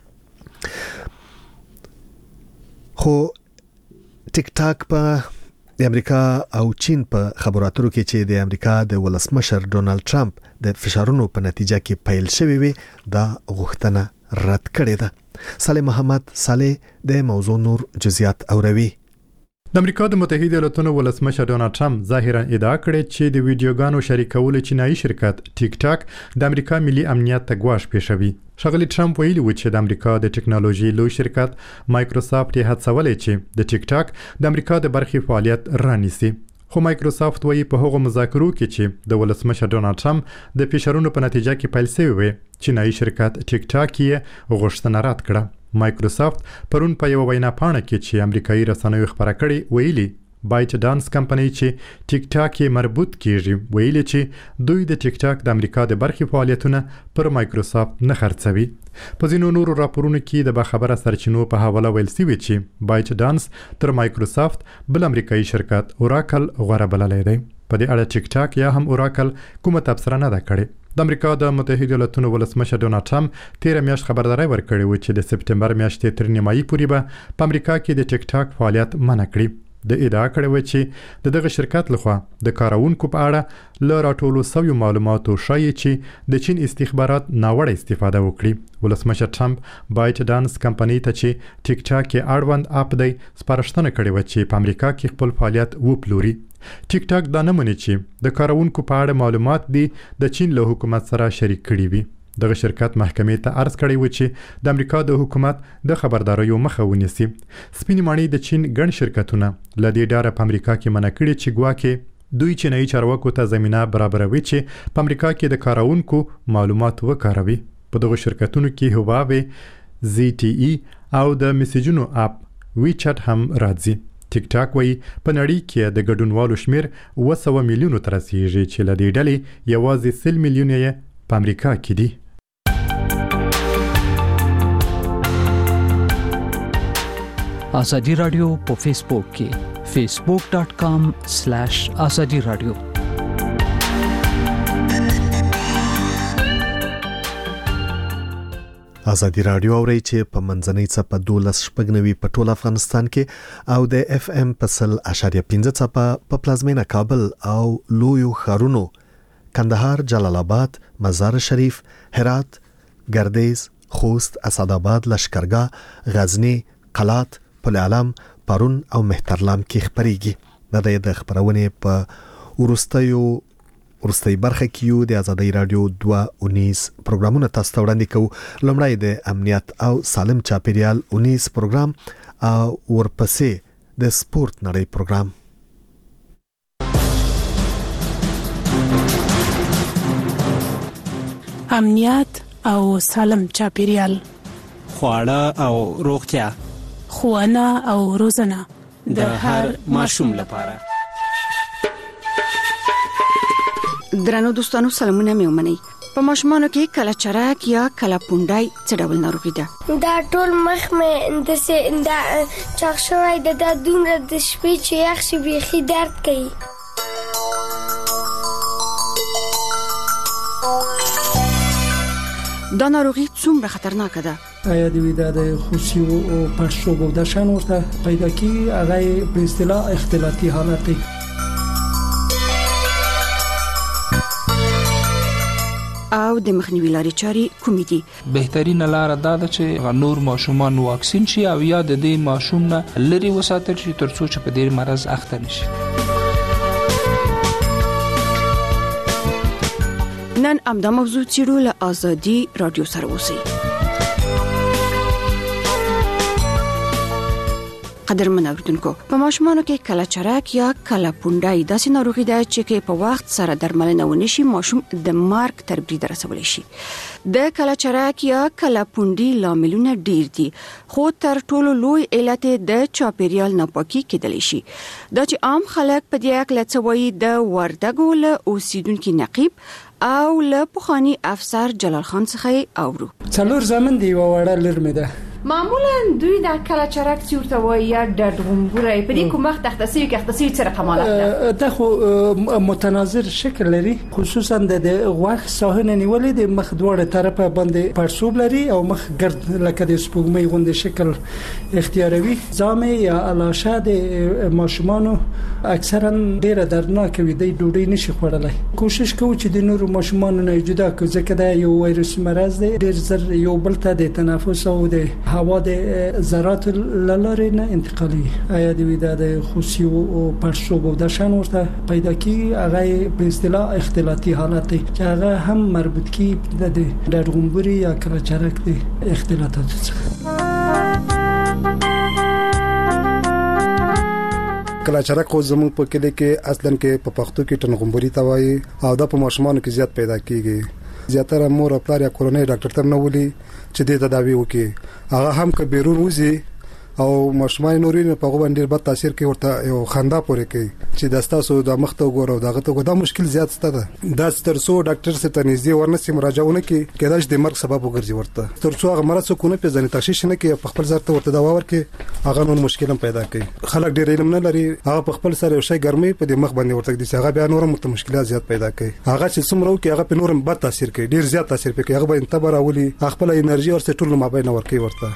خو ټیک ټاک په د امریکا او چین په خبرو اترو کې چې د امریکا د ولسمشر ډونالد ټرمپ د فشارونو په نتیجه کې پیل شوی وي دا غوښتنه رد کړې ده. صالح محمد صالح د موضوع نور جزئیات اوروي. د امریکا د متحده ایالاتونو ولسمشر ډونالد ټرمپ ظاهرا ادعا کړې چې د ویډیوګانو شریکولو چینایي شرکت ټیک ټاک د امریکا ملي امنیت ته ګواښ پیښوي. ښاغلي ټرمپ ویلي و چې د امریکا د ټکنالوژي لوی شرکت مایکروسافت یې هڅولې چې د ټیک ټاک د امریکا د برخې فعالیت رانیسي. خو مایکروسافت وایي په هغو مذاکرو کې چې د ولسمشر ډونالد ټرمپ د فشارونو په نتیجه کې پیل شوی وي، چینایي شرکت ټیک ټاک یې غوښتنه رد کړه. مایکروسافت پرون په یو وینا پاڼه کې چې امریکایي رسنیو خبره کړې ویلي بایټ ډانس کمپنۍ چې ټیک ټاک یې مربوط کیږي ویلي چې دوی د ټیک ټاک د امریکا د برخې فعالیتونه پر مایکروسافت نه خرڅوي. په ځینو نورو راپورونو کې د باخبره سرچینو په حواله ویل شوی چې بایټ ډانس تر مایکروسافت بل امریکایي شرکت اوراکل غوره بللی دی. په دې اړه ټیک ټاک یا هم اوراکل کومه تبصره نه ده کړې. د امریکا د متحده ایالاتونو ولسمشر ډونالد ټرمپ تیر میاشت خبرداري ورکړې و چې د سپټمبر میاشتې تر نیمایي پورې به په امریکا کې د ټیک ټاک فعالیت منع کړي. د ادعا کړې و چې د دغه شرکت لخوا د کارونکو په اړه له راټولو شویو معلوماتو ښایي چې د چین استخبارات ناوړه استفاده وکړي. ولسمشر ټرمپ بایټ ډانس کمپنۍ ته چې ټیک ټاک یې اړوند اپ دی سپارښتنه کړې و چې په امریکا کې خپل فعالیت وپلوري. ټیک ټاک دا نه مني چې د کارونکو په اړه معلومات دي د چین له حکومت سره شریک کړي وي. دغه شرکت محکمې ته عرض کړی و چې د امریکا د حکومت د خبرداریو مخه ونیسي. سپینې ماڼۍ د چین ګڼ شرکتونه له دې ډاره په امریکا کې منع کړي چې ګواکې دوی چینایي چارواکو ته زمینه برابروي چې په امریکا کې د کارونکو معلومات وکاروي. په دغه شرکتونو کې هواوی، زی ټي ای او د میسیجونو اپ وی چټ هم راځي. ټیک ټاک وایي په نړۍ کې د ګډونوالو شمیر اوه سوه میلیونو ته رسیږي چې له دې ډلې یوازې سل میلیونه یې په امریکا کې دي. آزادی رادیو په فیسبوک کې فیسبوک ډاٹ کام سلیش آزادی رادیو. آزادی رادیو اوري چې په منځنۍ څپه دولس شپږ نوي په ټول افغانستان کې او د اف ام په سل اشاریه پنځه څپه په پلازمینه کابل او لویو ښارونو کندهار، جلال آباد، مزار شریف، هرات، ګردیز، خوست، اسداباد، لشکرګاه، غزنی، قلات، پل علم، پرون او مهترلام کې خبريږي. د دې خبرونه په ورستیو ورستۍ برخه کې یو د آزادۍ رادیو دوه اونیس پروګرامونه تاسو ته وړاندې کوو. لومړی د امنیت او سالم چاپیریال اونیس پروګرام او ورپسې د سپورت نړۍ پروګرام. امنیت او سالم چاپیریال، خواړه او روغتیا، ښوونه او روزنه د هر ماشوم لپاره. درنو دوستانو سلامونه مې ومنئ. په ماشومانو کې کله چرک یا کله پونډای څه ډول ناروغي ده؟ دا ټول مخ مې د سه د چاغ شوی د د دومره د شپې چې یخ شي بیخي درد کوي. دا ناروغي څومره خطرناکه ده؟ آیا د ویدا د خوشي او پړسوب او د شان ورته پیدا کی هغه په اصطلاح اختلاطي حالت دی. او د مخنیوي لارې چارې کومې دي؟ بهترینه لار دا ده چې نور ماشومان واکسین شي او یا د دې ماشوم نه لري وساتل شي تر څو چې په دې مرض اخته نشي. نن امدا موضوع چیرو له آزادی رادیو سره اوسئ. قدرمن اوریدونکو، په ماشومانو کې کله چرک یا کله پونډای داسې ناروغي ده چې په وخت سره درملنه ونشي ماشوم د مرګ تر برید رسولی شي. د کله چرک یا کله پونډي لاملونه ډیر دي، خو تر ټولو لوی علت د چاپیریال ناپاکي کېدلی شي. دا چې عام خلک په دې اړه څه وایي د وردګو له اوسیدونکو نقیب او له پخوانی افسر جلال خان څخه اورو. څلور زمن دی وړه لرمه ده. معمولا دوی د کله چرک چورته وای یا د غومبورای په دې کوم وخت تختصی کې تختصی سره کمالات ده. دا خو متناظر شکل لري، خصوصا د غوښ ساحنه نیولې د مخ دوړه طرفه باندې پړسوب لري او مخ ګرد لکه د سپوږمۍ غوندې شکل اختیاروي. زامه یا الاشه د ماشومانو اکثرا ډیره دردناک وي، د ډوډۍ نشي خوړلای. کوشش کوو چې د نورو ماشومانو نه جدا کړو ځکه دا یو وایرسي مرض دی، ډیر زر یو بل ته د تنفس او د هوا د ذرات لاره نه انتقالي. آیا د ویدا د خوشي او پړسوب او د شان ورته پیدا کی هغه په اصطلاح اختلاطي حالت دی چې هغه هم مربوط کی د درغومبري یا کله چرک دی اختلاطات څخه. کله چرک خو زموږ په کلی کې اصلا کې په پښتو کې ټنغومبري ته وایي او دا په ماشومانو کې زیات پیدا کیږي. زیاتره مور او پلار یا کورنۍ ډاکټر ته نه ولي چې دې تداوی وکړي. هغه هم که بیرون وځي او ماشومان نورین په غو باندې بد تاثیر کوي ورته یو خندا پورې کوي چې داستاسو د مخ ته وګورو دغه ته دا مشکل زیات ستده دا ترڅو ډاکټر سره تنظیم ورنسي مراجعونه کوي کېدای شي د مرګ سبب وګرځي ورته ترڅو هغه مرض څخه نه پیژني تشخیص نه کوي په خپل ځای ورته دوا ورکړي هغه نور مشکل هم پیدا کوي خلک ډېر علم نه لري هغه په خپل سره یو شی ګرمي په دې مخ باندې ورته دي هغه بیا نور هم مشکلات زیات پیدا کوي هغه چې څومره کوي هغه په نورم بد تاثیر کوي ډېر زیات تاثیر کوي هغه باندې تبر اولي خپل انرژي او ټول مابین ورکوي ورته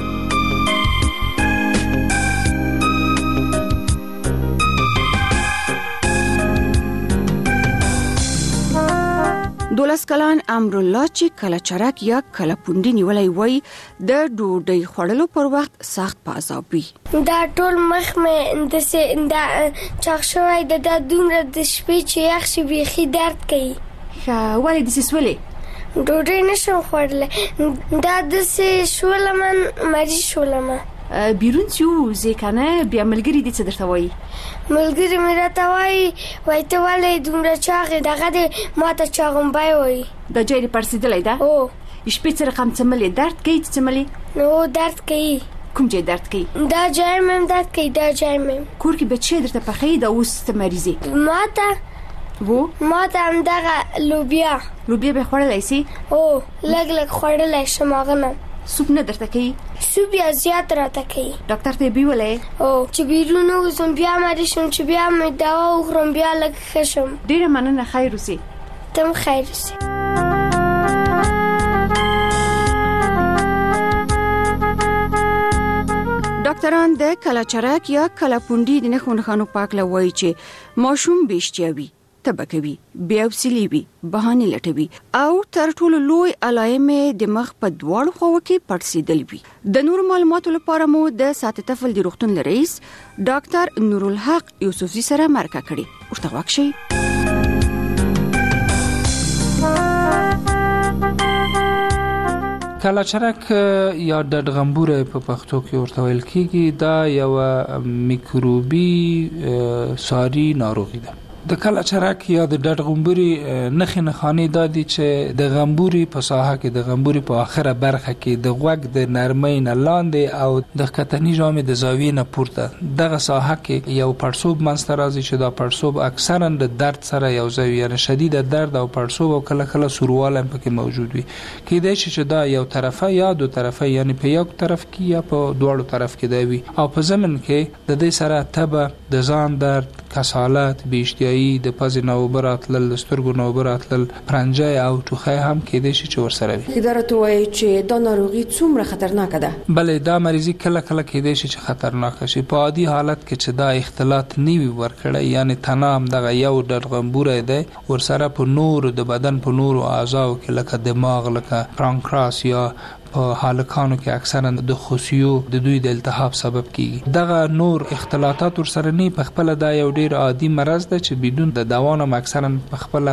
دولس کلن امرالله چې کله چرک یا کله پوندې نیولای وای د ډوډۍ خوړلو پر وخت سخت پازابي دا ټول مخ مې د سه دا چاغ شوی د دومره د شپې چې یخ شي بيخي درد کوي ښه ولې د سسولې ډوډۍ نشم خوړلای دا د سه شولمن مریض شولم بیرون چې ځکنه بیا ملګری دي څه درته وایي ملګری مې راته وایي وای ته ولې دومره چاغې دغه دې ماته چاغمبای وایي د جایري پړسېدلی ده او شپې څه رقم څملې درد کوي چې څملې نو درد کوي کوم ځای درد کوي دا ځای مې درد کوي دا ځای مې کور کې بچی درته پخې دا اوس ته مریضي ماته وو ماته هم دغه لوبیا لوبیا به خوړلای شي او لګ لګ خوړلای شم هغه نه سوپ نه درته کوي سوپ بیا زیات راته کوي ډاکټر ته بیولې او چې بیرون وزم بیا مې شم چې بیا مې دوا وخورم بیا لږ ښه شم ډیره مننه خیر اوسې تم خیر اوسې ډاکټران د کله چرک یا کله پوندې د نخو نخانو پاک لوي چې ماشوم بيشتيوي تبکوي بیا وسیلی وي بهانه لټوي او تر ټولو لوی علایمې د مخ په دواړو خواو کې پړسیدل وي د نور معلوماتو لپاره مو د سات طفل د روغتون رئیس ډاکټر نورالحق یوسفزي سره مرکه کړې ورته واکشي کله چرک یا د غمبوره په پښتو کې ورته ویل کیږي دا یو میکروبي ساري ناروغي ده د کله چرک یا د ډډ غمبوري نخې نخاني دا دي چې د غمبوري په ساحه کې د غمبوري په اخره برخه کې د غوږ د نرمۍ نه لاندې او د کتنی جامې د زاویې نه پورته دغه ساحه کې یو پړسوب منځته راځي چې دا پړسوب اکثرا د درد سره یو ځای یعنی شدید درد او پړسوب او کله کله سورواله پکې موجود وي کېدای شي چې دا یو طرفه یا دو طرفه یعنی په یو طرف کې یا په دواړو طرف کې دی وي او په ضمن کې د دې سره تبه د ځان درد کسالت بیشتیایی د پزې نوبرات لل سترګو نوبرات لل پرنجای او ټوخی هم کېدای شي چې ورسره وي اداره وایي چې دا ناروغي څومره خطرناک ده بلې دا مریضي کله کله کېدای شي چې خطرناک شي په عادي حالت کې چې دا اختلاط نیوي ورکړی یعنی تنام دغه یو د غمبوره دی ورسره په نور د بدن په نور اعضاء کې لکه دماغ لکه پانکراس یا په حالکانو کې اکثرا د خصیو د دوی د التهاب سبب کیږي دغه نور اختلاطات ورسره نه په خپل دا یو ډیر عادي مرض ده چې بدون د دواونو اکثرا په خپل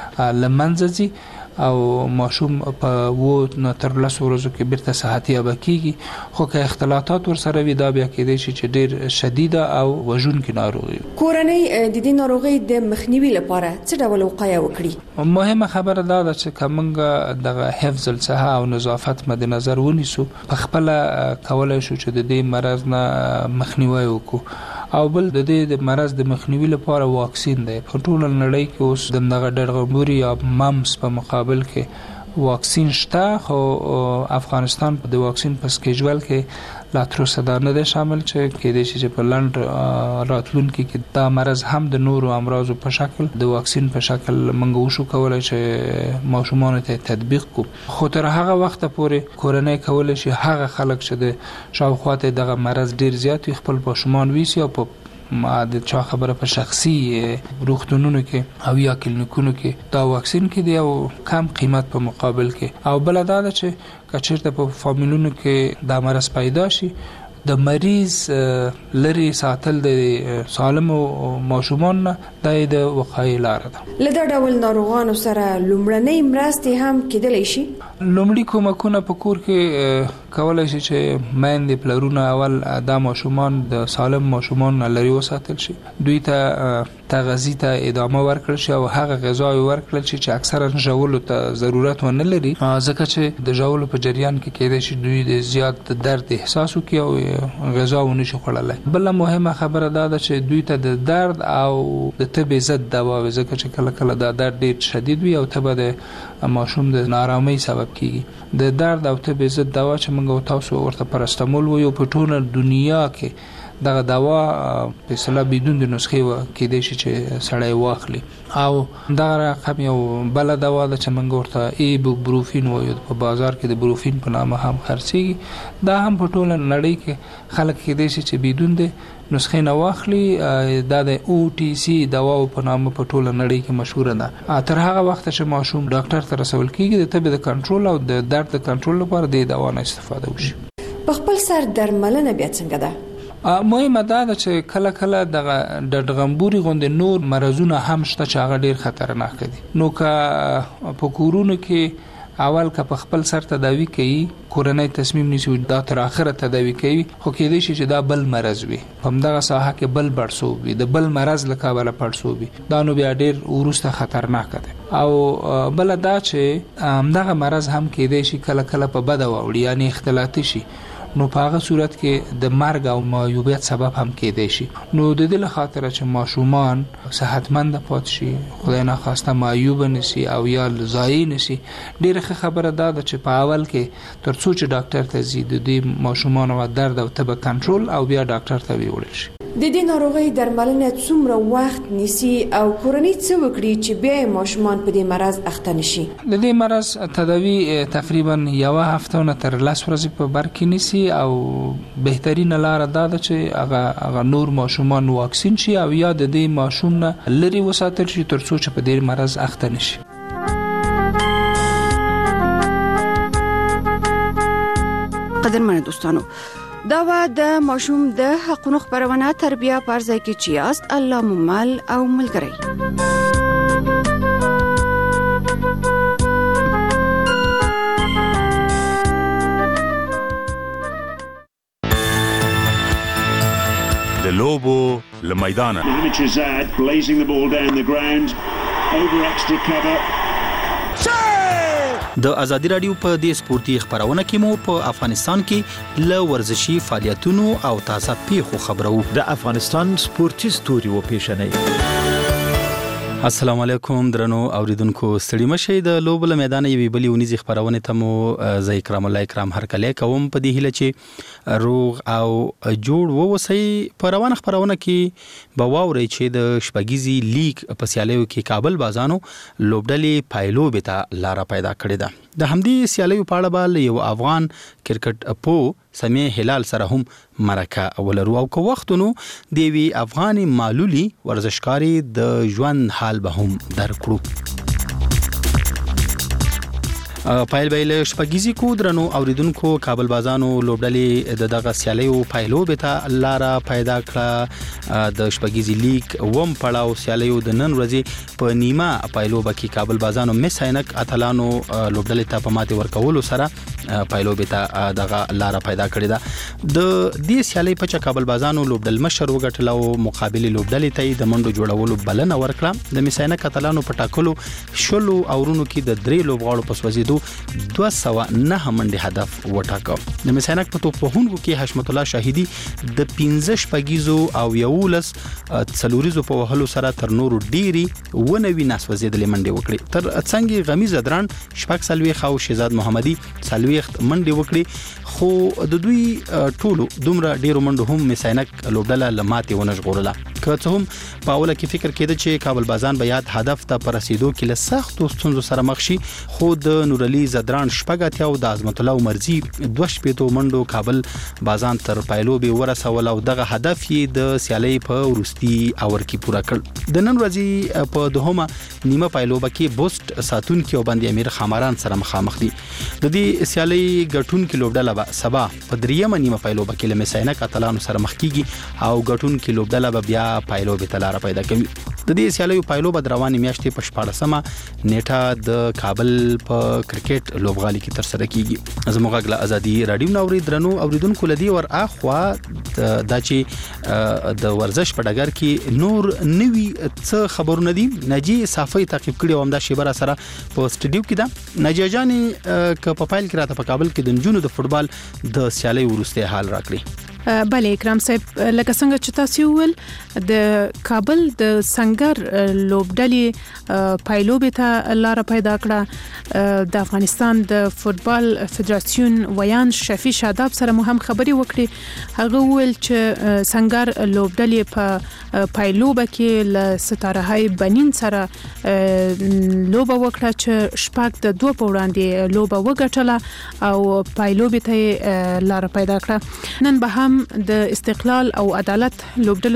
لمنځي او ماشوم په وو نه تر لاسو ورځو کې بیرته صحتي ابا کیږي خو که اختلاطات ورسره وي دا بیا کېدای شي چې ډیر شدیده او وژونکې ناروغي کورنۍ د دې ناروغي د مخنیوي لپاره څه ډول وقایه وکړي مهمه خبره دا ده چې کومه دغه حفظ الصحه او نظافت مد نظر ونیسو په خپل کولای شو چې د دې مرض نه مخنیوي وکړو او بل د دې د مرض د مخنیوي لپاره واکسین دی په ټول نړۍ کې اوس د دغه ډرغمبوري یا ممس په مقابل کې واکسین شته خو افغانستان په د واکسین په سکیجول کې لا تر اوسه دا نه دی شامل چې کېدای شي چې په لند راتلونکي کې دا مرض هم د نورو امراضو په شکل د واکسین په شکل منګو شو کولای چې ماشومان ته تطبیق کو خو تر هغه وخت پورې کورنۍ کولای شي هغه خلک چې د شاوخواته دغه مرض ډیر زیات خپل ماشومان ویسي او په ما د چا خبره په شخصي روغتونونو کې او یا کلینیکونو کې دا واکسین کې دی او کم قیمت په مقابل کې او بل دا چې کچیرته په فامیلونو کې دا مرض پیدا شي د مریض لري ساتل د سالم ماشومان د وقایې لار ده لدا ډول ناروغانو سره لومړنۍ مرستې هم کېدلی شي لومړي کومکونه په کور کې کولای شي چې مېندې پلرونه اول د ماشومان د سالم ماشومان لري وساتل شي، دوی ته تغذیه ته ادامه ورکړل شي او هغه غذا ورکړل شي چې اکثرا ژولو ته ضرورت ونه لري، ځکه چې د ژولو په جریان کې کېدای شي دوی د زیات درد احساس وکړي او غذا ونه شي خوړلای. بل مهمه خبره دا ده چې دوی ته د درد او د تبې ضد دوا، ځکه چې کله کله دا درد ډیر شدید وي او تبه د ماشوم د نارامۍ سبب کیږي. د درد او تبې ضد دوا چې موږ تاسو ورته پرستمول وایو په ټوله دنیا کې دغه دوا په اصطلاح بدون د نسخې و کېدای شي چې سړی واخلي، او دا رقم یو بل دوا ده چې موږ ورته ایبوپروفین وایو، په بازار کې د بروفین په نامه هم خرڅېږي. دا هم په ټوله نړۍ کې خلک کېدای شي چې بدون د نسخې نه واخلي. دا د او ټي سي دوا په نامه په ټوله نړۍ کې مشهوره ده. تر هغه وخت چې ماشوم ډاکټر ته رسول کېږي د تبې د کنټرول او د درد د کنټرول لپاره د دوا نه استفاده وشي. په خپل سر درملنه بیا څنګه ده؟ مهمه دا ده چې کله کله د ډډغمبوري غوندې نور مرزونه هم شته چې هغه ډیر خطرناک دي. نو که په کورونو کې اول که په خپل سر تداوی کوي، کورنۍ تصمیم نیسي دا تر اخره تداوی کوي، خو کېدای شي چې دا بل مرز وي، په همدغه ساحه کې بل پړسوب وي، د بل مرز له کبله پړسوب وي، دا نو بیا ډیر وروسته خطرناک دی. او بل دا چې همدغه مرز هم کېدای شي کله کله په بده واوړي، یعنی اختلاطي شي، نو په هغه صورت کې د مرګ او معیوبیت سبب هم کېدای شي. نو د دې لخاطر چې ماشومان صحتمند پاتې شي، خدای ناخواسته معیوب نشي او یا ضایع نشي، ډیره ښه خبره دا ده چې په اول کې تر څو چې ډاکټر ته ځي د دې ماشومان او درد او تبه کنټرول او بیا ډاکټر ته ویوړل شي. د دې ناروغي درملنه څومره وخت نیسي او کورنۍ څه وکړي چې بیا ماشومان په دې مرض اخته نشي؟ د دې مرض تداوی تقریبا یو هفته نه تر لس ورځې په بر کې نیسي، او بهترینه لار دا ده چې هغه هغه نور ماشومان واکسین شي او یا د دې ماشوم نه لري وساتل شي تر څو چې په دې مرض اخته نشي. قدرمن دوستانو، دا و د ماشوم د حقونو خبرونه تربیه پر ځای کې چې است الله ممل او ملګری. د لوبو له میدانه Zad blazing the ball down the ground over extra cover. د ازادي رادیو په دې سپورتي خبرونه کې مو په افغانستان کې ل ورزشي فعالیتونو او تازه پیښو خبرو. د افغانستان سپورتي ستوري و پیښنې. السلام علیکم درنو اوریدونکو، ستړي مشي د لوبل میدان یوې بلې ونیزي خبرونه ته مو زه اکرام الله اکرام هر کله کوم په دې هله چې روغ او جوړ ووسی. په روانه خبرونه کې به واوري چې د شپږیزي لیگ په سیالیو کې کابل بازانو لوبډلې پایلوبې ته لار پیدا کړې ده. د همدې سیالیو په اړه بل یو افغان کرکټ پو سمې هلال سره هم مرکه ولرو او کو وختونو دی وی افغاني معلولي ورزشکاري د ژوند حال به هم درکړو. پایل بیل شپږیزي کو درنو اوریدونکو، کابل بازانو لوبډلې د دغه سیالیو پایلوبې ته لار پیدا کړه. د شپږیزي لیگ وم پړاو سیالیو د نن ورځې په نیمه پایلوبه کې کابل بازانو مس عینک اتلانو لوبډلې ته په ماته ورکولو سره پایلوبې ته دغه لار پیدا کړې ده. د دې سیالي په چا کابل بازانو لوبډل مشر وګټل او مقابله لوبډلې ته د منډو جوړولو بلنه ورکړه. د مس عینک اتلانو په ټاکلو شلو اورونو کې د درې لوبغاړو په سوځیدو دوه سوه نه منډي هدف وټاکو. د مس عینک په توپ وهونکو کې حشمت الله شاهدي د پنځه شپږیزو او یولس څلوریزو په وهلو سره تر نورو ډيري ونوي ناسوځیدلې منډي وکړي. تر څنګه غمیز ادران شپږ سلوي خو شهزاد محمدي سلويخت منډي وکړي، خو د دوی ټولو دومره ډیرو منډو هم مس عینک لوبډله لماتي ونژغورله. که څه هم په اوله کې فکر کېده چې کابل بازان به یاد هدف ته پر رسیدو کې له سختو ستونزو سره مخ شي، خو د نورعلي زدران شپږ او د عظمت الله عمرزي دوه شپېتو منډو کابل بازان تر پایلوبې ورسول او دغه هدف یې د سیالي په ورستي اور کې پوره کړ. د نن ورځې په دوهمه نیمه پایلوبه کې بوست ساتون کې او باندې امیر خاماران سره مخامخ دي. د دې سیالي ګټون کې لوبډله به سبا په دریمه نیمه پایلوبه کې له مس عینک اتلانو سره مخ کیږي او ګټون کې لوبډله به بیا پایلوبې ته لار پیدا کوي. د دې سیالیو پایلو به روانې میاشتې په شپاړسمه نیټه د کابل په کرکټ لوبغالي کې تر سره کیږي. زموږ غږ له ازادي رادیو نو درنو اوریدونکو لدی ور اخوا د چې د ورزش په ډګر کې نور نوي څه خبرونه دي. ناجی صافي تعقیب کړي او همدا شیبر سره په سټډیو کې ده. ناجی جاني ک په پایل کې راته په کابل کې د نجونو د فوتبال د سیالي ورسته حال راکړي. بله اکرام صاحب لکه څنګه چې تاسو ول د کابل د سنگر لوبډلې پایلوبې ته لار پیدا کړه. د افغانستان د فوتبال فدراسیون ویان شفیع شاداب سره مو هم خبري وکړي. هغه ویل چې سنگر لوبډلې په پایلوبه کې ل ستاره های بنین سره لوبه وکړه چې شپږ د دوه په وړاندې لوبه وګټله او پایلوبې ته لار پیدا کړه. نن به هم د استقلال او عدالت لوبډلو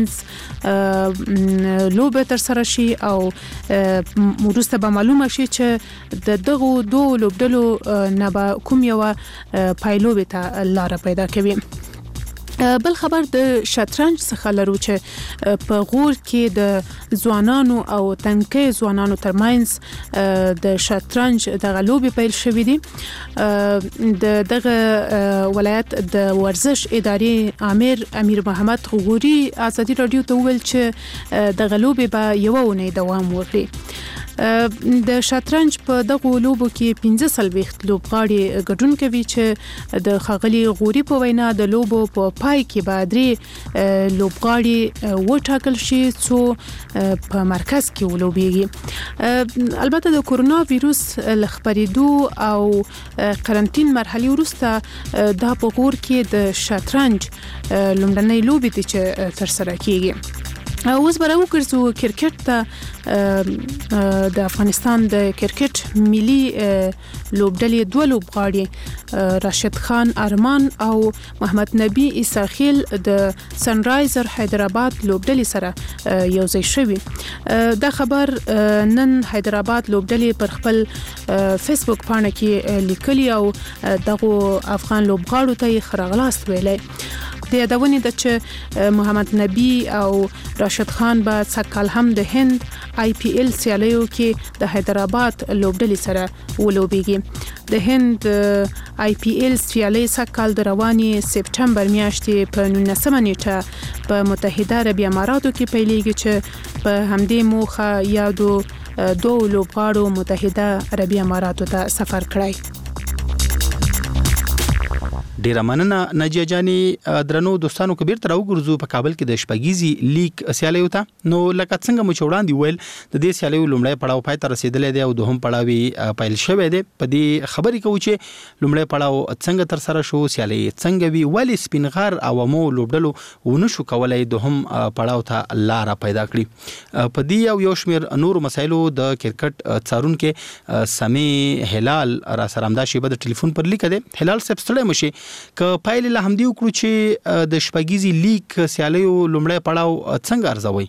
ترمنځ لوبه تر سره شي او ورسته به معلومه شي چې د دغه دوه لوبډلو نه به کوم یو پایلوبه ته لار پیدا کوي. بل خبر د شطرنج څخه لرو چې په غور کې د ځوانانو او تنکي ځوانانو ترمنځ د شطرنج د غلوبې پیل شوې دي. د دغه ولایت د ورزش ادارې امیر امیر محمد غوري ازادي رادیو ته ویل چې د غلوبې به یو ونه دوام وکړي. د شطرنج په دغه لوبو کې پنځه سلويخت لوبغاړي ګډون کوي چې د خغلی غوري په وینا د لوبو په پای کې به درې لوبغاړي وټاکل شي څو په مرکز کې ولوبيږي. البته د کورونا وایروس لخبرېدو او قرنټین مرحله وروسته د په غور کې د شطرنج لومړنۍ لوبې چې تر سره کیږي. اوس به راوګرځو کرکټ ته. د افغانستان د کرکټ ملي لوبډلې دوه لوبغاړي راشد خان ارمان او محمد نبی اساخیل د سنرایزر حیدرآباد لوبډلې سره یو ځای شوي. دا خبر نن حیدرآباد لوبډلې پر خپل فیسبوک پاڼه کې لیکلي او دغه افغان لوبغاړو ته خراغلاست ویلي. د یادونې د چې محمد نبی او راشد خان به سکهال هم د هند آی پی ایل سیالیو کې د حیدرآباد لوبډلې سره ولوبېږي. د هند آی پی ایل سیالي سکهال د رواني سپټمبر میاشتې په نولسمه نیټه په متحده عربي اماراتو کې پیلېږي چې په همدې موخه یادو دوه لوبغاړو متحده عربي اماراتو ته سفر کړی. ډیره مننه ناجیه جاني. درنو دوستانو کبیر تر وګرځو په کابل کې د شپږیزي لیگ سیالیو ته. نو لکه څنګه مو چوڑان دی ویل د دې سیالیو لومړی پړاو پای ته رسیدلې دی او دوهم پړاوی پیل شوی دی. په دې خبرې کوي چې لومړی پړاو څنګه تر سره شو، سیالي څنګه وی، ولی سپینغار او مو لوبډلو ونشو کولای دوهم پړاو ته لار پیدا کړی. په دې او یو شمیر نور مسایلو د کرکټ څارون کې سمي هلال را سره امدا شیبه د ټلیفون پر لیک دی. هلال صاحب ستړی مشي که پایل له همدی وکړو چې د شپږیزي لیگ سیالیو لومړی پړاو څنګه ارزوي؟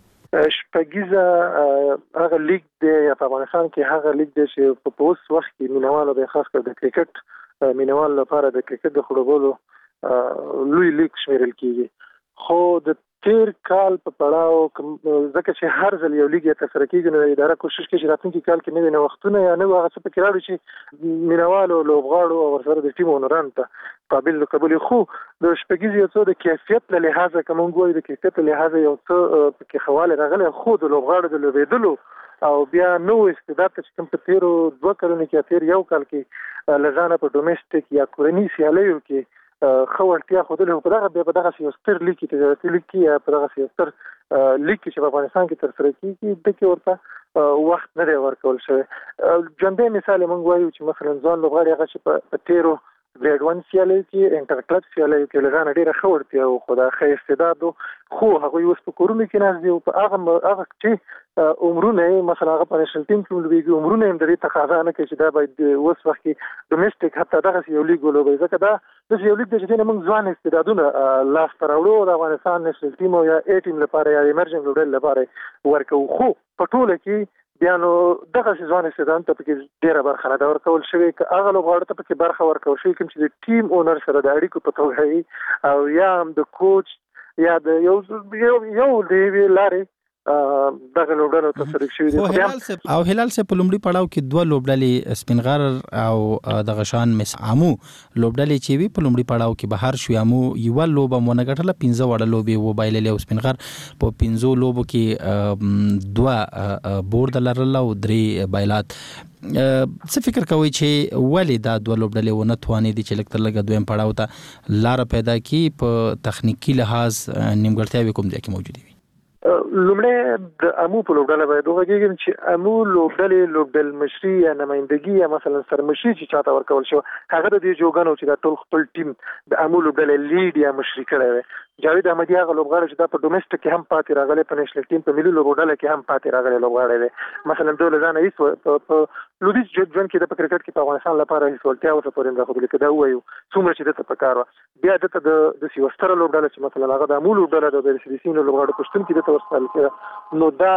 شپږیزه هغه لیگ دی په افغانستان کې، هغه لیگ دی چې په اوس وخت کې مینوالو د خاص کر د کرکټ مینوال لپاره د کرکټ د خړوبولو لوی لیگ شمیرل کیږي. خو د تیر کال په پړاو ځکه چې هر ځل یو لیګ تر سره کیږي نو اداره کوشش کوي چې راتلونکي کال کې نوې وختونه یا نوې هغه څه پکې راوړي چې مینوالو لوبغاړو او ورسره د ټیم اونران ته قابل قبول. خو د شپږیزې یو څه د کیفیت له لحاظه کوم ګوي د کیفیت له لحاظه یو څه پکې حواله راغله. خو د لوبغاړو د لوبېدلو او بیا نو استعداد چې کوم په تیرو دوه کلونو کې تیر یو کال کې لزانه په ډومېسټک یا کورنی سیالیو کې خورتیا خو دغه په دغه په دغه یو ستر لیک کې د لیک کې په دغه یو ستر لیک چې په افغانستان کې تر سره کیږي د کې ورته وخت نه دی ورکول شوی. جنبه مثال مونږ وایو چې مثلا ځان لوبغاړي هغه چې په تیرو ګریډ ون سیالي کې انټر کلب سیالي کې لږه ډیره خورتیا او خدای خیر استعداد خو هغه یو په کورونو کې نه دی او په هغه هغه چې عمرونه مثلا هغه په نېشنل ټیم کې لوبيږي عمرونه هم د تقاضا نه کوي چې دا باید اوس وخت کې ډومېسټک حتی دغه یو لیګ ولوبي. ځکه دا د یو لیګ د چې موږ ځوان استعدادونه لاس تراوړو د افغانستان نېشنل ټیم او یا ای ټیم لپاره یا ایمرجنګ لوبډل لپاره ورکو. خو په ټوله کې بیا نو دغه ځوان استعداد ته پکې ډیره برخه نه ورکول شوی ک هغه لوبغاړو ته پکې برخه ورکول شوی کوم چې د ټیم اونر سره د اړیکو په توګه او یا د کوچ یا د یو یو یو دی لارې دغه لوبډلو ته شریک شوي دي. او هلال سه په لومړي پړاو کې دوه لوبډلې سپینغر او د غشان مس عامو لوبډلې چې وی په لومړي پړاو کې بهر شو. عامو یو لوب مونږ غټله پنځه وړه لوبې و بایللې او سپینغر په پنځو لوبو کې دوه بورد لرل او درې بایلات. څه فکر کوي چې ولې دا دوه لوبډلې ونه توانې دي چې لکه لګ دویم پړاو ته لار پیدا کی په تخنیکی لحاظ نیمګړتیاوې کوم دي کې موجود دي؟ لومړی د امو په لوبډله باید وغږیږم چې امو لوبډلې لوبډل مشري یا نمائندګي یا مثلا سرمشري چې چاته ورکول شو هغه د دې جوګانو چې دا ټول خپل ټیم د امو لوبډلې لیډ یا مشري کړی وي. جاوید احمدی هغه لوبغاړی چې دا په ډومېسټک کې هم پاتې راغلی، په نېشنل ټیم په ملي لوبډله کې هم پاتې راغلی لوبغاړی دی. مثلا دوی له ځانه هیڅ په لویدیز ژوند کې د کرکټ کې په افغانستان لپاره هیڅ ولتیا ورته پورې نه راغلی کدا وایو څومره چې دته پکار و. بیا دته د د سیوستر لوبډله چې مثلا هغه د امو لوبډله د بریسلیسین لوبغاړو پښتون کې دته ورسال کړه، نو دا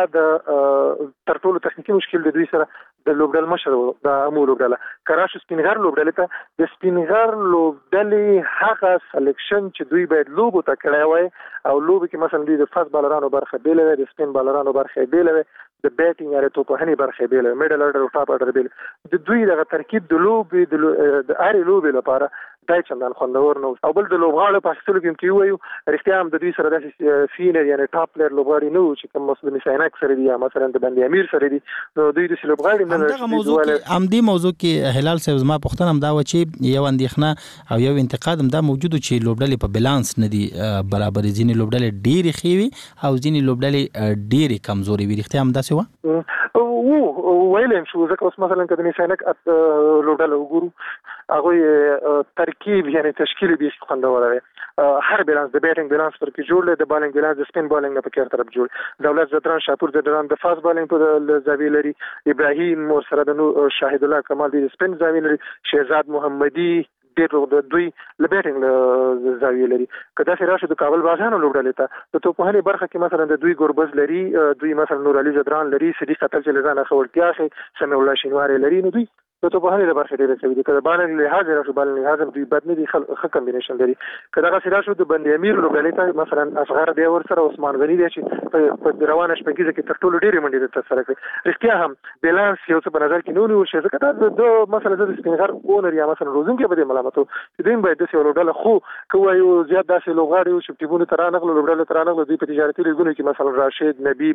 د تر ټولو تخنیکی مشکل د دوی سره د لوبډل مشر د امو لوبډله کراش سپینغر لوبډله ته د سپینغر لوبډلې هغه سلیکشن چې دوی باید لوبو ته کړی وای او لوب کې مثلا دوی د فاست بالرانو برخه بیل وي، د سپین بالرانو برخه بیل وي، د بیټینګ یا توپهنی برخه بیل وي، میډل اورډر او ټاپ اورډر بیل. د دوی دغه ترکیب د لوب د اړې لوب لپاره دای چندان خوندور نو. او بل د لوبغاړو په اصل کې کې وایو رښتیا هم د دوی سره د سینر یعنی ټاپ پلیئر لوبغاړي نو چې کوم مسلمان ساينک سره دی یا مثلا د بندي امیر سره دی، نو دوی د لوبغاړي نه دغه موضوع کې ام دې موضوع کې هلال صاحب زما پوښتنه هم دا و چې یو اندېښنه او یو انتقاد هم دا موجود چې لوبډلې په بالانس نه دي برابر، ځینې لوبډلې ډېری خېوي او ځینې لوبډلې ډېری کمزوري وي. رښتیا هم داسې و او ویلم شو ځکه اوس مثلا کله ساينک لوبډله وګورو هغه ترکیب یعنی تشکیل به خوندور وي. هر بالانس د بیټینګ بالانس پر کې جوړ د بالینګ بالانس د سپین بالینګ نه په کېر طرف جوړ. دولت زدران شاپور زدران د فاست بالینګ په زاویه لري، ابراهیم مور سره د شاهد الله کمال د سپین زاویه لري، شهزاد محمدي ډېر د دوی لبیټینګ له زاویه لري. کدا سره راشد کابل بازانو لوبډلې ته د توپهنی برخه کې مثلا د دوی ګوربز لري، دوی مثلا نور علي زدران لري، صدیق قتل چې لزانه خورتیا شي، سمي الله شینواری لري. نو دوی د توپهنی له برخه ډېر څه دي کدا باندې لحاظ راشد باندې لحاظ دوی بد نه دي خل کمبینیشن لري. کدا سره راشد د بندي امیر لوبډلې ته مثلا اصغر دی ور سره عثمان غنی دی چې په روانه شپږیزه کې تر ټولو ډېر منډي د سره کوي. رښتیا هم بالانس یو څه په نظر کې نه نیول شي ځکه دا مثلا د سپینغر اونر یا مثلا روزن کې به ملامتو دوی باید د سیول لوبډله خو کوي زیات داسې لوبغاړي او شپټیبونه تر نغله لوبډله تر نغله دوی په تجارتي لیګونو کې مثلا راشد نبی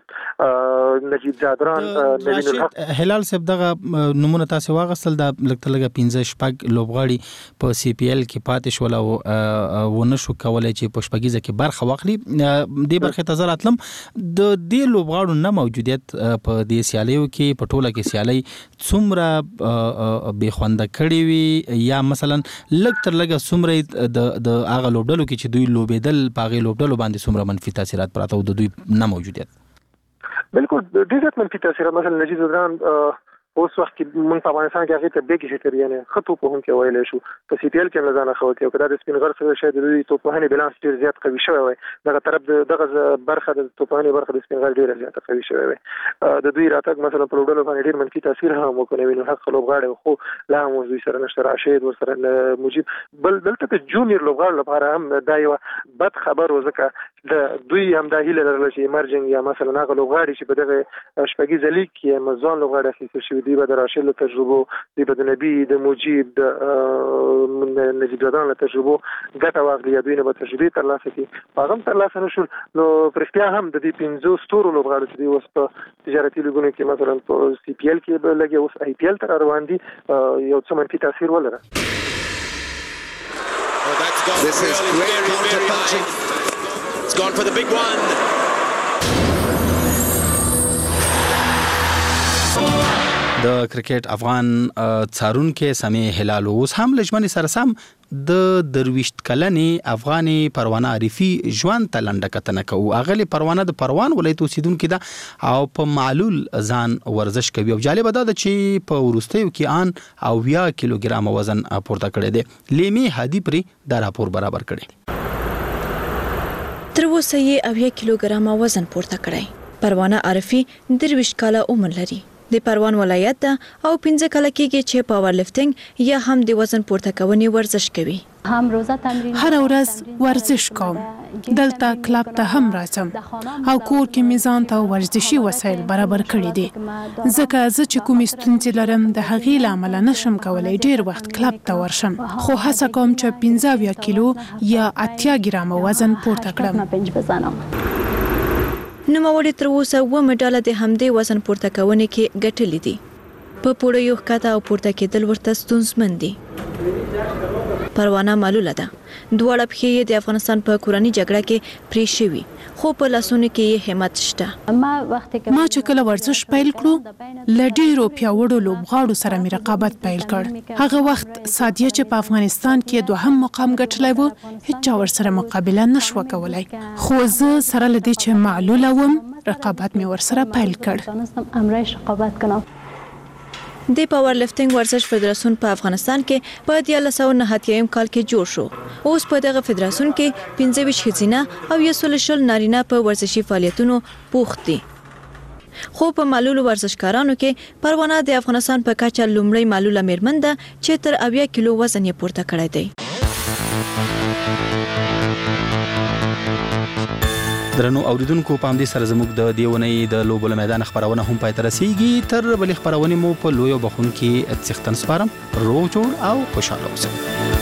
مجيب نجیب زادران نبی الحق هلال صاحب دغه نمونه تاسو واغسل د لکه لګه پنځه شپږ لوبغاړي په سی پی ایل کې پاتې شول او ونه شو کولای چې په شپږیزه کې برخه واخلي. د برخه تزر اتلم د دې لوبغاړو نه موجودیت په دې سیالیو کې په ټوله کې سیالي څومره به خوند کړي وي یا مثلا لږ تر لږه څومره د د هغه لوبډلو کې چې دوی لوبېدل په هغه لوبډلو باندې څومره منفي تاثیرات پراته او د دوی نه موجودیت؟ بالکل ډېر منفي تاثیرات. مثلا نجیب زدران اوس وخت کې موږ په افغانستان کې هغه ته بیګی شتر یعنی خطو په هم کې ویل شو په سی پی ایل کې لزانه خو کې کدا د سپینغر سره شاید د توپهنی بالانس ډیر زیات قوي شوی وي. دغه طرف دغه برخه د توپهنی برخه د سپینغر ډیر زیات قوي شوی وي. د دوی راتګ مثلا په لوډلو باندې ډیر منفي تاثیر هم وکړي نو حق لوبغاړي خو لا مو دوی سره نشته راشد ور سره مجيب بل دلته د جونیور لوبغاړو لپاره هم دا یو بد خبر وزکه د دوی هم د هیله لرل چې ایمرجنګ یا مثلا هغه لوبغاړي چې په دغه شپږیزه لیګ کې مزون لوبغاړي اخیستل شوی دی به د راشد له تجربو دی به د نبی د مجيب د نجیب زدران له تجربو ګټه واخلي یا دوی نه به تجربه ترلاسه کړي هغه ترلاسه نشول. نو پرختیا هم د دې پنځو ستورو لوبغاړو چې دی اوس په تجارتي لیګونو کې مثلا په سی پی ایل کې به لګي اوس آی پی ایل تر روان دي یو څه منفي تاثیر ولره. This is great counter punching. It's gone for the big one. د کرکټ افغان څارونکو سمي هلال اوس هم لجمن سره سم د درويشت کلنې افغاني پروانه عارفي ژوند تلنده کتنه کو اغلی پروانه د پروان ولایت اوسیدونکو ده او په معلول ځان ورزش کوي او جالب ده چې په ورستیو کې ان او بیا کیلوګرام وزن پورته کړی دی. لیمي هادي پری د راپور برابر کړي. تر اوسه یې اویا کیلوګرام وزن پورته کړی. پروانه عارفي درويشت کاله عمر لري. د پروان ولایت ده او پنځه کاله کېږي چې پاور لفټینګ یا هم د وزن پورته کونې ورزش کوي. هر ورځ ورزش کوم، دلته کلب ته هم راځم او کور کې میزان ته ورزشي وسایل برابر کړی دي، ځکه زه چې کوم ستونزې لرم د هغې لامل نشم کولای ډیر وخت کلب ته ورشم، خو هڅه کوم چې پنځه اویا کیلو یا اتیا ګرام وزن پورته کړم. نوموړي تر اوسه و مډاله د همدې وزن پورته کونې کې ګټلې دي. په پوړیو ښکته او پورته کېدل ورته ستونزمن دي. پروانه معلوله ده دواړه پښې د افغانستان په کورنۍ جګړه کې پرې شوي، خو په لاسونو کې یې همت شته. ما چې کله ورزش پیل کړو له ډېرو پیاوړو لوبغاړو سره مې رقابت پیل کړ. هغه وخت سادیه چې په افغانستان کې دوهم مقام ګټلی و هیچا ورسره مقابله نشوه کولی، خو زه سره له دې چې معلوله وم رقابت مې ورسره پیل کړ. د پاور لفټینګ ورزش فدراسیون په افغانستان کې په دیارلس سوه نهه اتیا کال کې جوړ شو. اوس په دغه فدراسیون کې پنځه ویشت ښځینه او یو سل شل نارینه په ورزشي فعالیتونو بوخت دي. خو په معلولو ورزشکارانو کې پروانه د افغانستان په کچه لومړی معلوله میرمن ده چې تر اویا کیلو وزن یې پورته کړی دی. درنو اوریدونکو په همدې سره زموږ د دیونې د لوبو له میدان خبرونه هم پای ته رسیږي. تر بلې خبرونه مو په لوی بخون کې څښتن سپارم. روغ جوړ او خوشاله اوسئ.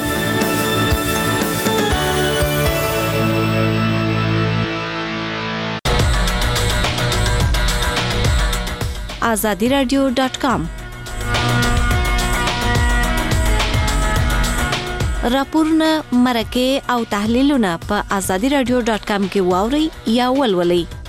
azadi radio dot com راپورونه، مرکه او تحلیلونه په azadi radio dot com کې واورئ یا ولولئ.